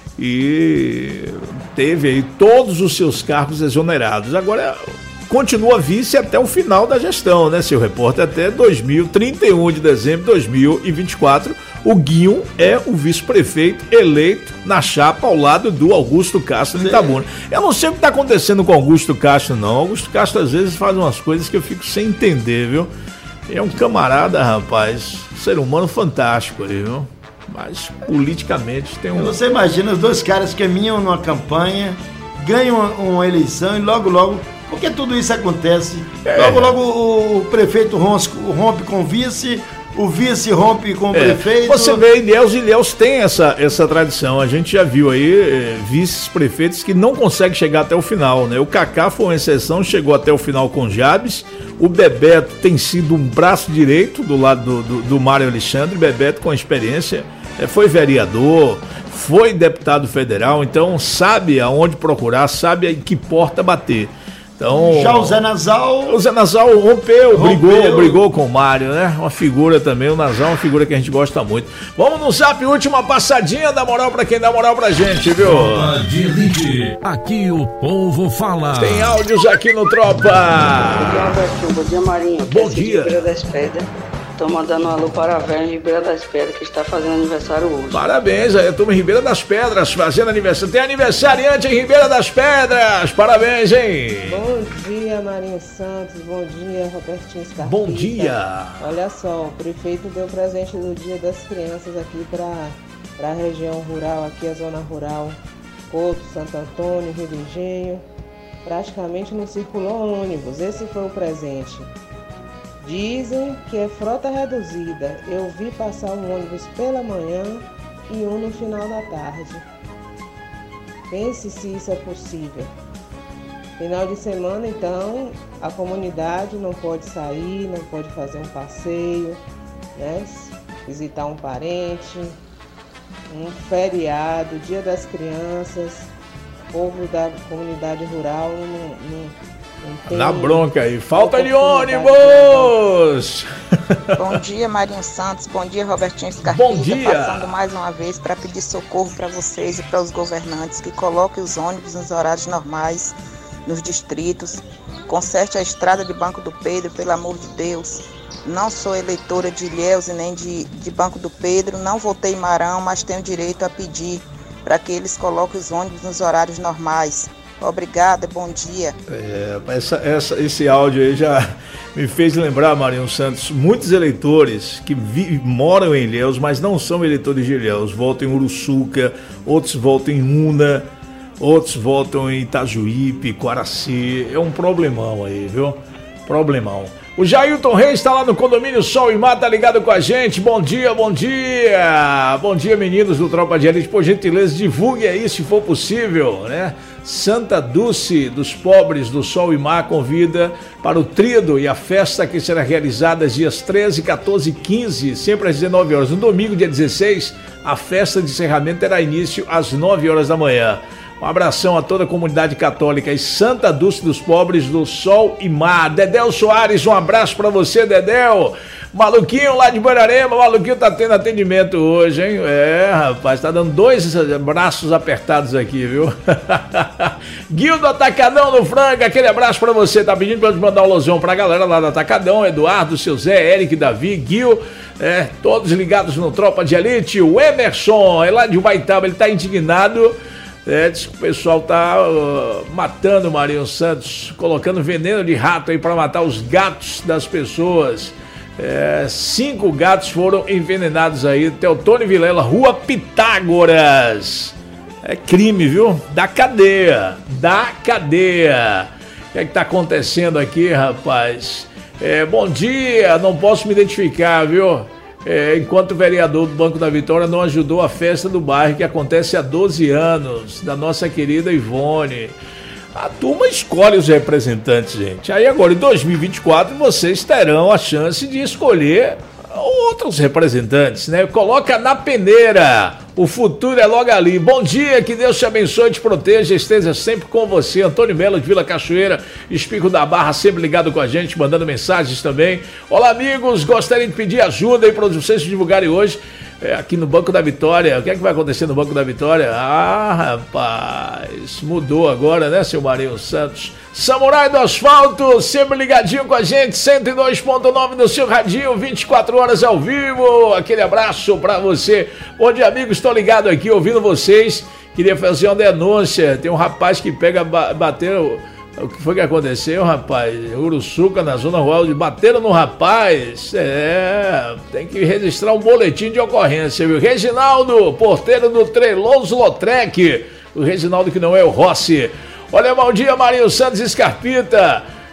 e teve aí todos os seus cargos exonerados. Agora... continua vice até o final da gestão, né, seu repórter? Até dois mil, trinta e um de dezembro de dois mil e vinte e quatro, o Guinho é o vice-prefeito eleito na chapa ao lado do Augusto Castro em Itabuna. Eu não sei o que está acontecendo com o Augusto Castro, não. Augusto Castro às vezes faz umas coisas que eu fico sem entender, viu? É um camarada, rapaz, ser humano fantástico aí, viu? Mas politicamente tem um... Você imagina os dois caras caminham numa campanha, ganham uma, uma eleição e logo, logo... Porque tudo isso acontece. É. Logo, logo o prefeito rompe com o vice, o vice rompe com o É, prefeito. você vê, Ilhéus e Ilhéus tem essa, essa tradição. A gente já viu aí é, vices-prefeitos que não conseguem chegar até o final, né? O Cacá foi uma exceção, chegou até o final com Jabes. O Bebeto tem sido um braço direito do lado do, do, do Mário Alexandre. Bebeto com experiência, é, foi vereador, foi deputado federal, então sabe aonde procurar, sabe em que porta bater. Então, já o Zé Nasal... O Zé Nasal rompeu, rompeu. brigou, brigou com o Mário, né? Uma figura também, o Nasal é uma figura que a gente gosta muito. Vamos no Zap, última passadinha, dá moral pra quem dá moral pra gente, viu? Tropa de Elite, aqui o povo fala. Tem áudios aqui no Tropa. Bom dia, Albertinho. Bom dia, Marinho. Bom dia. Ribeira das Pedras. Tô mandando um alô para a Vera Ribeira das Pedras, que está fazendo aniversário hoje. Parabéns, aí a turma em Ribeira das Pedras fazendo aniversário. Tem aniversariante em Ribeira das Pedras. Parabéns, hein? Bom dia, Marinho Santos. Bom dia, Robertinho Scarpita. Bom dia. Olha só, o prefeito deu presente do Dia das Crianças aqui para a região rural, aqui a zona rural. Couto, Santo Antônio, Rio do Engenho. Praticamente não circulou ônibus. Esse foi o presente. Dizem que é frota reduzida. Eu vi passar um ônibus pela manhã e um no final da tarde. Pense se isso é possível. Final de semana, então, a comunidade não pode sair, não pode fazer um passeio, né? Visitar um parente, um feriado, Dia das Crianças, povo da comunidade rural não, não na bronca aí, falta de ônibus! Bom dia, Marinho Santos, bom dia, Robertinho Scarpita. Bom dia! Passando mais uma vez para pedir socorro para vocês e para os governantes que coloquem os ônibus nos horários normais, nos distritos, conserte a estrada de Banco do Pedro, pelo amor de Deus. Não sou eleitora de Ilhéus e nem de, de Banco do Pedro, não votei em Marão, mas tenho direito a pedir para que eles coloquem os ônibus nos horários normais. Obrigada, bom dia. É, essa, essa, esse áudio aí já me fez lembrar, Marinho Santos, muitos eleitores que vi, moram em Ilhéus, mas não são eleitores de Ilhéus, votam em Uruçuca, outros votam em Una, outros votam em Itajuípe, Quaraci, é um problemão aí, viu? Problemão. O Jailton Reis está lá no condomínio Sol e Mar, tá ligado com a gente. Bom dia, bom dia. Bom dia, meninos do Tropa de Elite. Por gentileza, divulgue aí se for possível, né? Santa Dulce dos Pobres do Sol e Mar convida para o Tríodo e a festa que será realizada dias treze, quatorze e quinze, sempre às dezenove horas. No domingo, dia dezesseis, a festa de encerramento terá início às nove horas da manhã. Um abração a toda a comunidade católica e Santa Dulce dos Pobres do Sol e Mar. Dedéu Soares, um abraço pra você, Dedéu. Maluquinho lá de Borarema, o Maluquinho tá tendo atendimento hoje, hein? É, rapaz, tá dando dois braços apertados aqui, viu? Guildo Atacadão no Franga, aquele abraço pra você. Tá pedindo pra eu te mandar um losão pra galera lá do Atacadão, Eduardo, seu Zé, Eric, Davi, Gil, é, todos ligados no Tropa de Elite. O Emerson, é lá de Ubaitaba, ele tá indignado. É, diz que o pessoal tá uh, matando o Marinho Santos, colocando veneno de rato aí para matar os gatos das pessoas. É, cinco gatos foram envenenados aí. Teotônio Vilela, Rua Pitágoras. É crime, viu? Da cadeia, da cadeia. O que é que tá acontecendo aqui, rapaz? É, bom dia, não posso me identificar, viu? É, enquanto o vereador do Banco da Vitória não ajudou a festa do bairro que acontece há doze anos, da nossa querida Ivone. A turma escolhe os representantes, gente. Aí agora em dois mil e vinte e quatro vocês terão a chance de escolher outros representantes, né? Coloca na peneira. O futuro é logo ali. Bom dia, que Deus te abençoe, te proteja, esteja sempre com você. Antônio Melo de Vila Cachoeira, Espico da Barra, sempre ligado com a gente, mandando mensagens também. Olá, amigos, gostaria de pedir ajuda aí para vocês divulgarem hoje é, aqui no Banco da Vitória. O que é que vai acontecer no Banco da Vitória? Ah, rapaz, mudou agora, né, seu Marinho Santos? Samurai do Asfalto, sempre ligadinho com a gente, cento e dois ponto nove no seu radinho, vinte e quatro horas ao vivo. Aquele abraço pra você. Bom dia, amigos, estou ligado aqui ouvindo vocês. Queria fazer uma denúncia. Tem um rapaz que pega, bateu. O que foi que aconteceu, rapaz? Uruçuca, na zona rural, bateram no rapaz. É, tem que registrar um boletim de ocorrência, viu? Reginaldo, porteiro do Treloso Lotrec. O Reginaldo que não é o Rossi. Olha, bom dia, Marinho Santos Scarpita.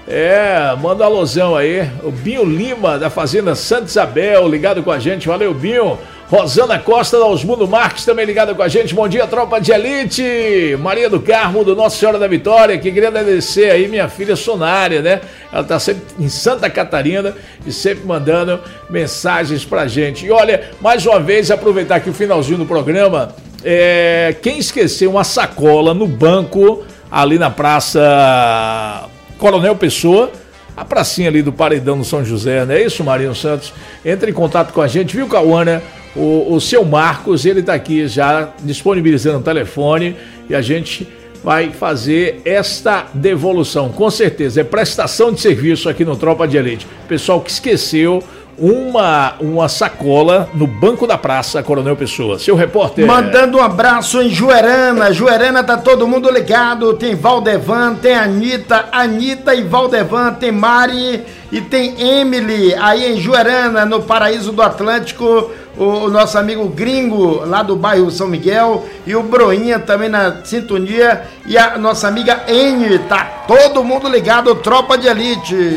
É, manda um alusão aí. O Binho Lima, da Fazenda Santa Isabel, ligado com a gente. Valeu, Binho. Rosana Costa da Osmundo Marques, também ligada com a gente. Bom dia, tropa de elite. Maria do Carmo, do Nossa Senhora da Vitória, que queria agradecer aí minha filha Sonária, né? Ela tá sempre em Santa Catarina e sempre mandando mensagens pra gente. E olha, mais uma vez, aproveitar aqui o finalzinho do programa, é, quem esqueceu uma sacola no banco, ali na Praça Coronel Pessoa, a pracinha ali do Paredão do São José, não é isso, Marinho Santos? Entre em contato com a gente, viu, Cauana? O, o seu Marcos, ele está aqui já disponibilizando o telefone e a gente vai fazer esta devolução, com certeza. É prestação de serviço aqui no Tropa de Elite. Pessoal que esqueceu uma, uma sacola no banco da praça Coronel Pessoa. Seu repórter. Mandando um abraço em Juerana. Juerana tá todo mundo ligado. Tem Valdevan, tem Anitta, Anitta e Valdevan, tem Mari e tem Emily aí em Juerana, no Paraíso do Atlântico. O nosso amigo Gringo, lá do bairro São Miguel, e o Broinha também na sintonia, e a nossa amiga Eni, tá todo mundo ligado, Tropa de Elite.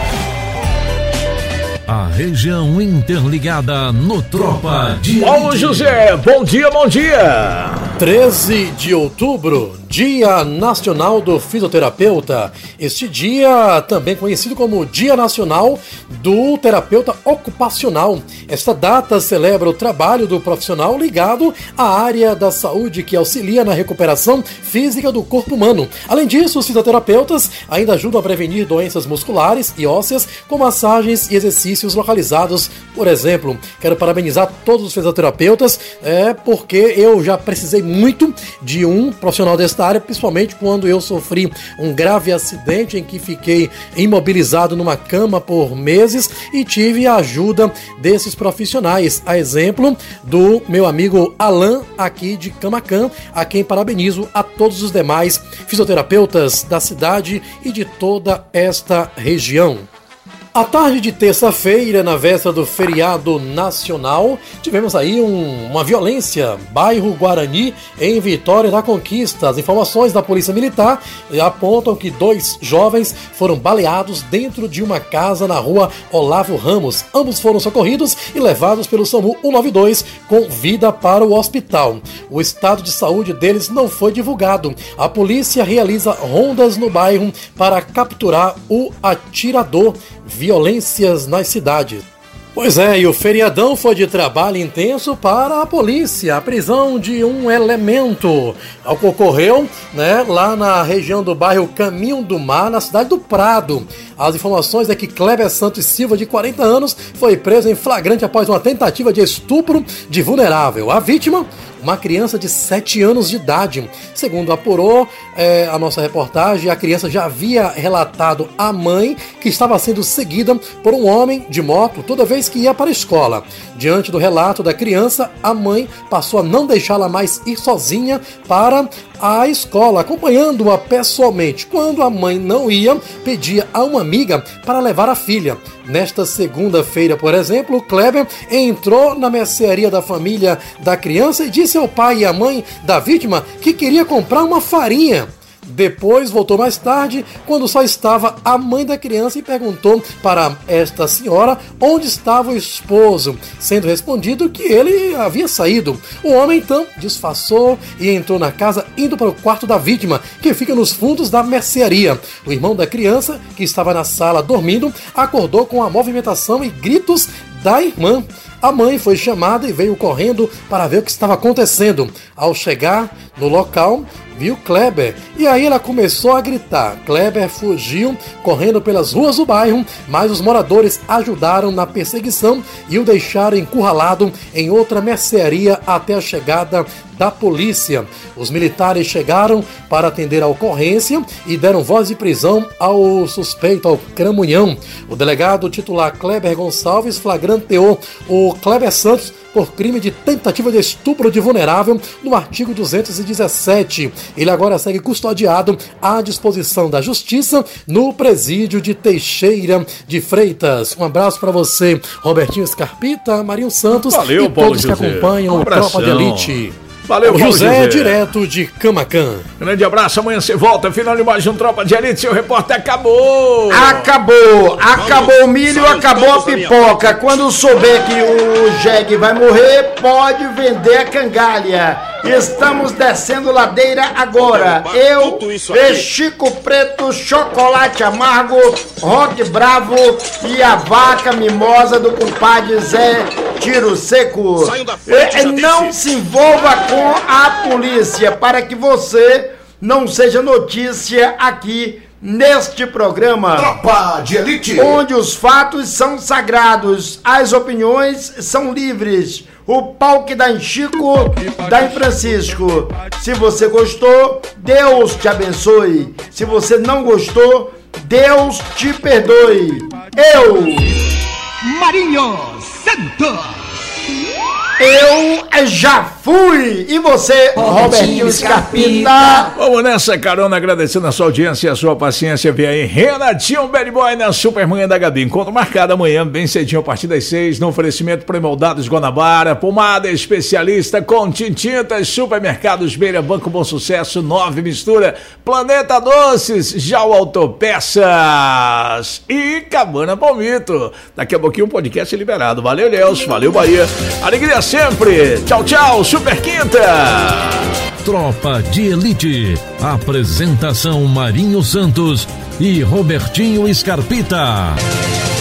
A região interligada no Tropa de Elite. Paulo José, bom dia, bom dia. treze de outubro, Dia Nacional do Fisioterapeuta. Este dia também conhecido como Dia Nacional do Terapeuta Ocupacional. Esta data celebra o trabalho do profissional ligado à área da saúde que auxilia na recuperação física do corpo humano. Além disso, os fisioterapeutas ainda ajudam a prevenir doenças musculares e ósseas com massagens e exercícios localizados. Por exemplo, quero parabenizar todos os fisioterapeutas, é, porque eu já precisei muito de um profissional desta área, principalmente quando eu sofri um grave acidente em que fiquei imobilizado numa cama por meses e tive a ajuda desses profissionais, a exemplo do meu amigo Alan aqui de Camacan, a quem parabenizo, a todos os demais fisioterapeutas da cidade e de toda esta região. À tarde de terça-feira, na véspera do feriado nacional, tivemos aí um, uma violência, bairro Guarani, em Vitória da Conquista. As informações da Polícia Militar apontam que dois jovens foram baleados dentro de uma casa na rua Olavo Ramos. Ambos foram socorridos e levados pelo SAMU cento e noventa e dois com vida para o hospital. O estado de saúde deles não foi divulgado. A polícia realiza rondas no bairro para capturar o atirador. Violências nas cidades. Pois é, e o feriadão foi de trabalho intenso para a polícia. A prisão de um elemento ocorreu, né, lá na região do bairro Caminho do Mar, na cidade do Prado. As informações é que Kleber Santos Silva, de quarenta anos, foi preso em flagrante após uma tentativa de estupro de vulnerável. A vítima, uma criança de sete anos de idade. Segundo apurou é, a nossa reportagem, a criança já havia relatado à mãe que estava sendo seguida por um homem de moto toda vez que ia para a escola. Diante do relato da criança, a mãe passou a não deixá-la mais ir sozinha para a escola, acompanhando-a pessoalmente. Quando a mãe não ia, pedia a uma amiga para levar a filha. Nesta segunda-feira, por exemplo, Kleber entrou na mercearia da família da criança e disse ao pai e à mãe da vítima que queria comprar uma farinha. Depois voltou mais tarde, quando só estava a mãe da criança, e perguntou para esta senhora onde estava o esposo, sendo respondido que ele havia saído. O homem então disfarçou e entrou na casa, indo para o quarto da vítima, que fica nos fundos da mercearia. O irmão da criança, que estava na sala dormindo, acordou com a movimentação e gritos da irmã. A mãe foi chamada e veio correndo para ver o que estava acontecendo. Ao chegar no local, viu Kleber e aí ela começou a gritar. Kleber fugiu correndo pelas ruas do bairro, mas os moradores ajudaram na perseguição e o deixaram encurralado em outra mercearia até a chegada da polícia. Os militares chegaram para atender a ocorrência e deram voz de prisão ao suspeito, ao cramunhão. O delegado titular Kleber Gonçalves flagranteou o Kleber Santos por crime de tentativa de estupro de vulnerável no artigo duzentos e dezessete. Ele agora segue custodiado à disposição da Justiça no presídio de Teixeira de Freitas. Um abraço para você, Robertinho Scarpita, Marinho Santos. Valeu, e Paulo todos José. que acompanham Um o Tropa de Elite. Valeu, o Paulo José, José, direto de Camacan. Grande abraço, amanhã você volta. Final de mais um Tropa de Elite, seu repórter acabou. Acabou, acabou o milho, acabou a pipoca. Quando souber que o jegue vai morrer, pode vender a cangalha. Estamos descendo ladeira agora. Eu, e Chico Preto, Chocolate Amargo, Rock Bravo e a vaca mimosa do compadre Zé Tiro Seco. E não se envolva com a polícia para que você não seja notícia aqui neste programa. Tropa de Elite, onde os fatos são sagrados, as opiniões são livres. O pau que dá em Chico, dá em Francisco. Se você gostou, Deus te abençoe. Se você não gostou, Deus te perdoe. Eu, Marinho Santos, eu já fui. E você, Robertinho Scarpita? Vamos nessa carona, agradecendo a sua audiência e a sua paciência. Vem aí Renatinho Bad Boy na Supermanhã da Gabi. Encontro marcado amanhã, bem cedinho, a partir das seis, no oferecimento Pré-Moldados Guanabara, pomada especialista com tintintas, supermercados Beira, Banco Bom Sucesso, Nove Mistura, Planeta Doces, Jau Autopeças e Cabana Palmito. Daqui a pouquinho o podcast é liberado. Valeu, Deus, valeu, Bahia. Alegria sempre. Tchau, tchau, Super Quinta. Tropa de Elite. Apresentação Marinho Santos e Robertinho Scarpita.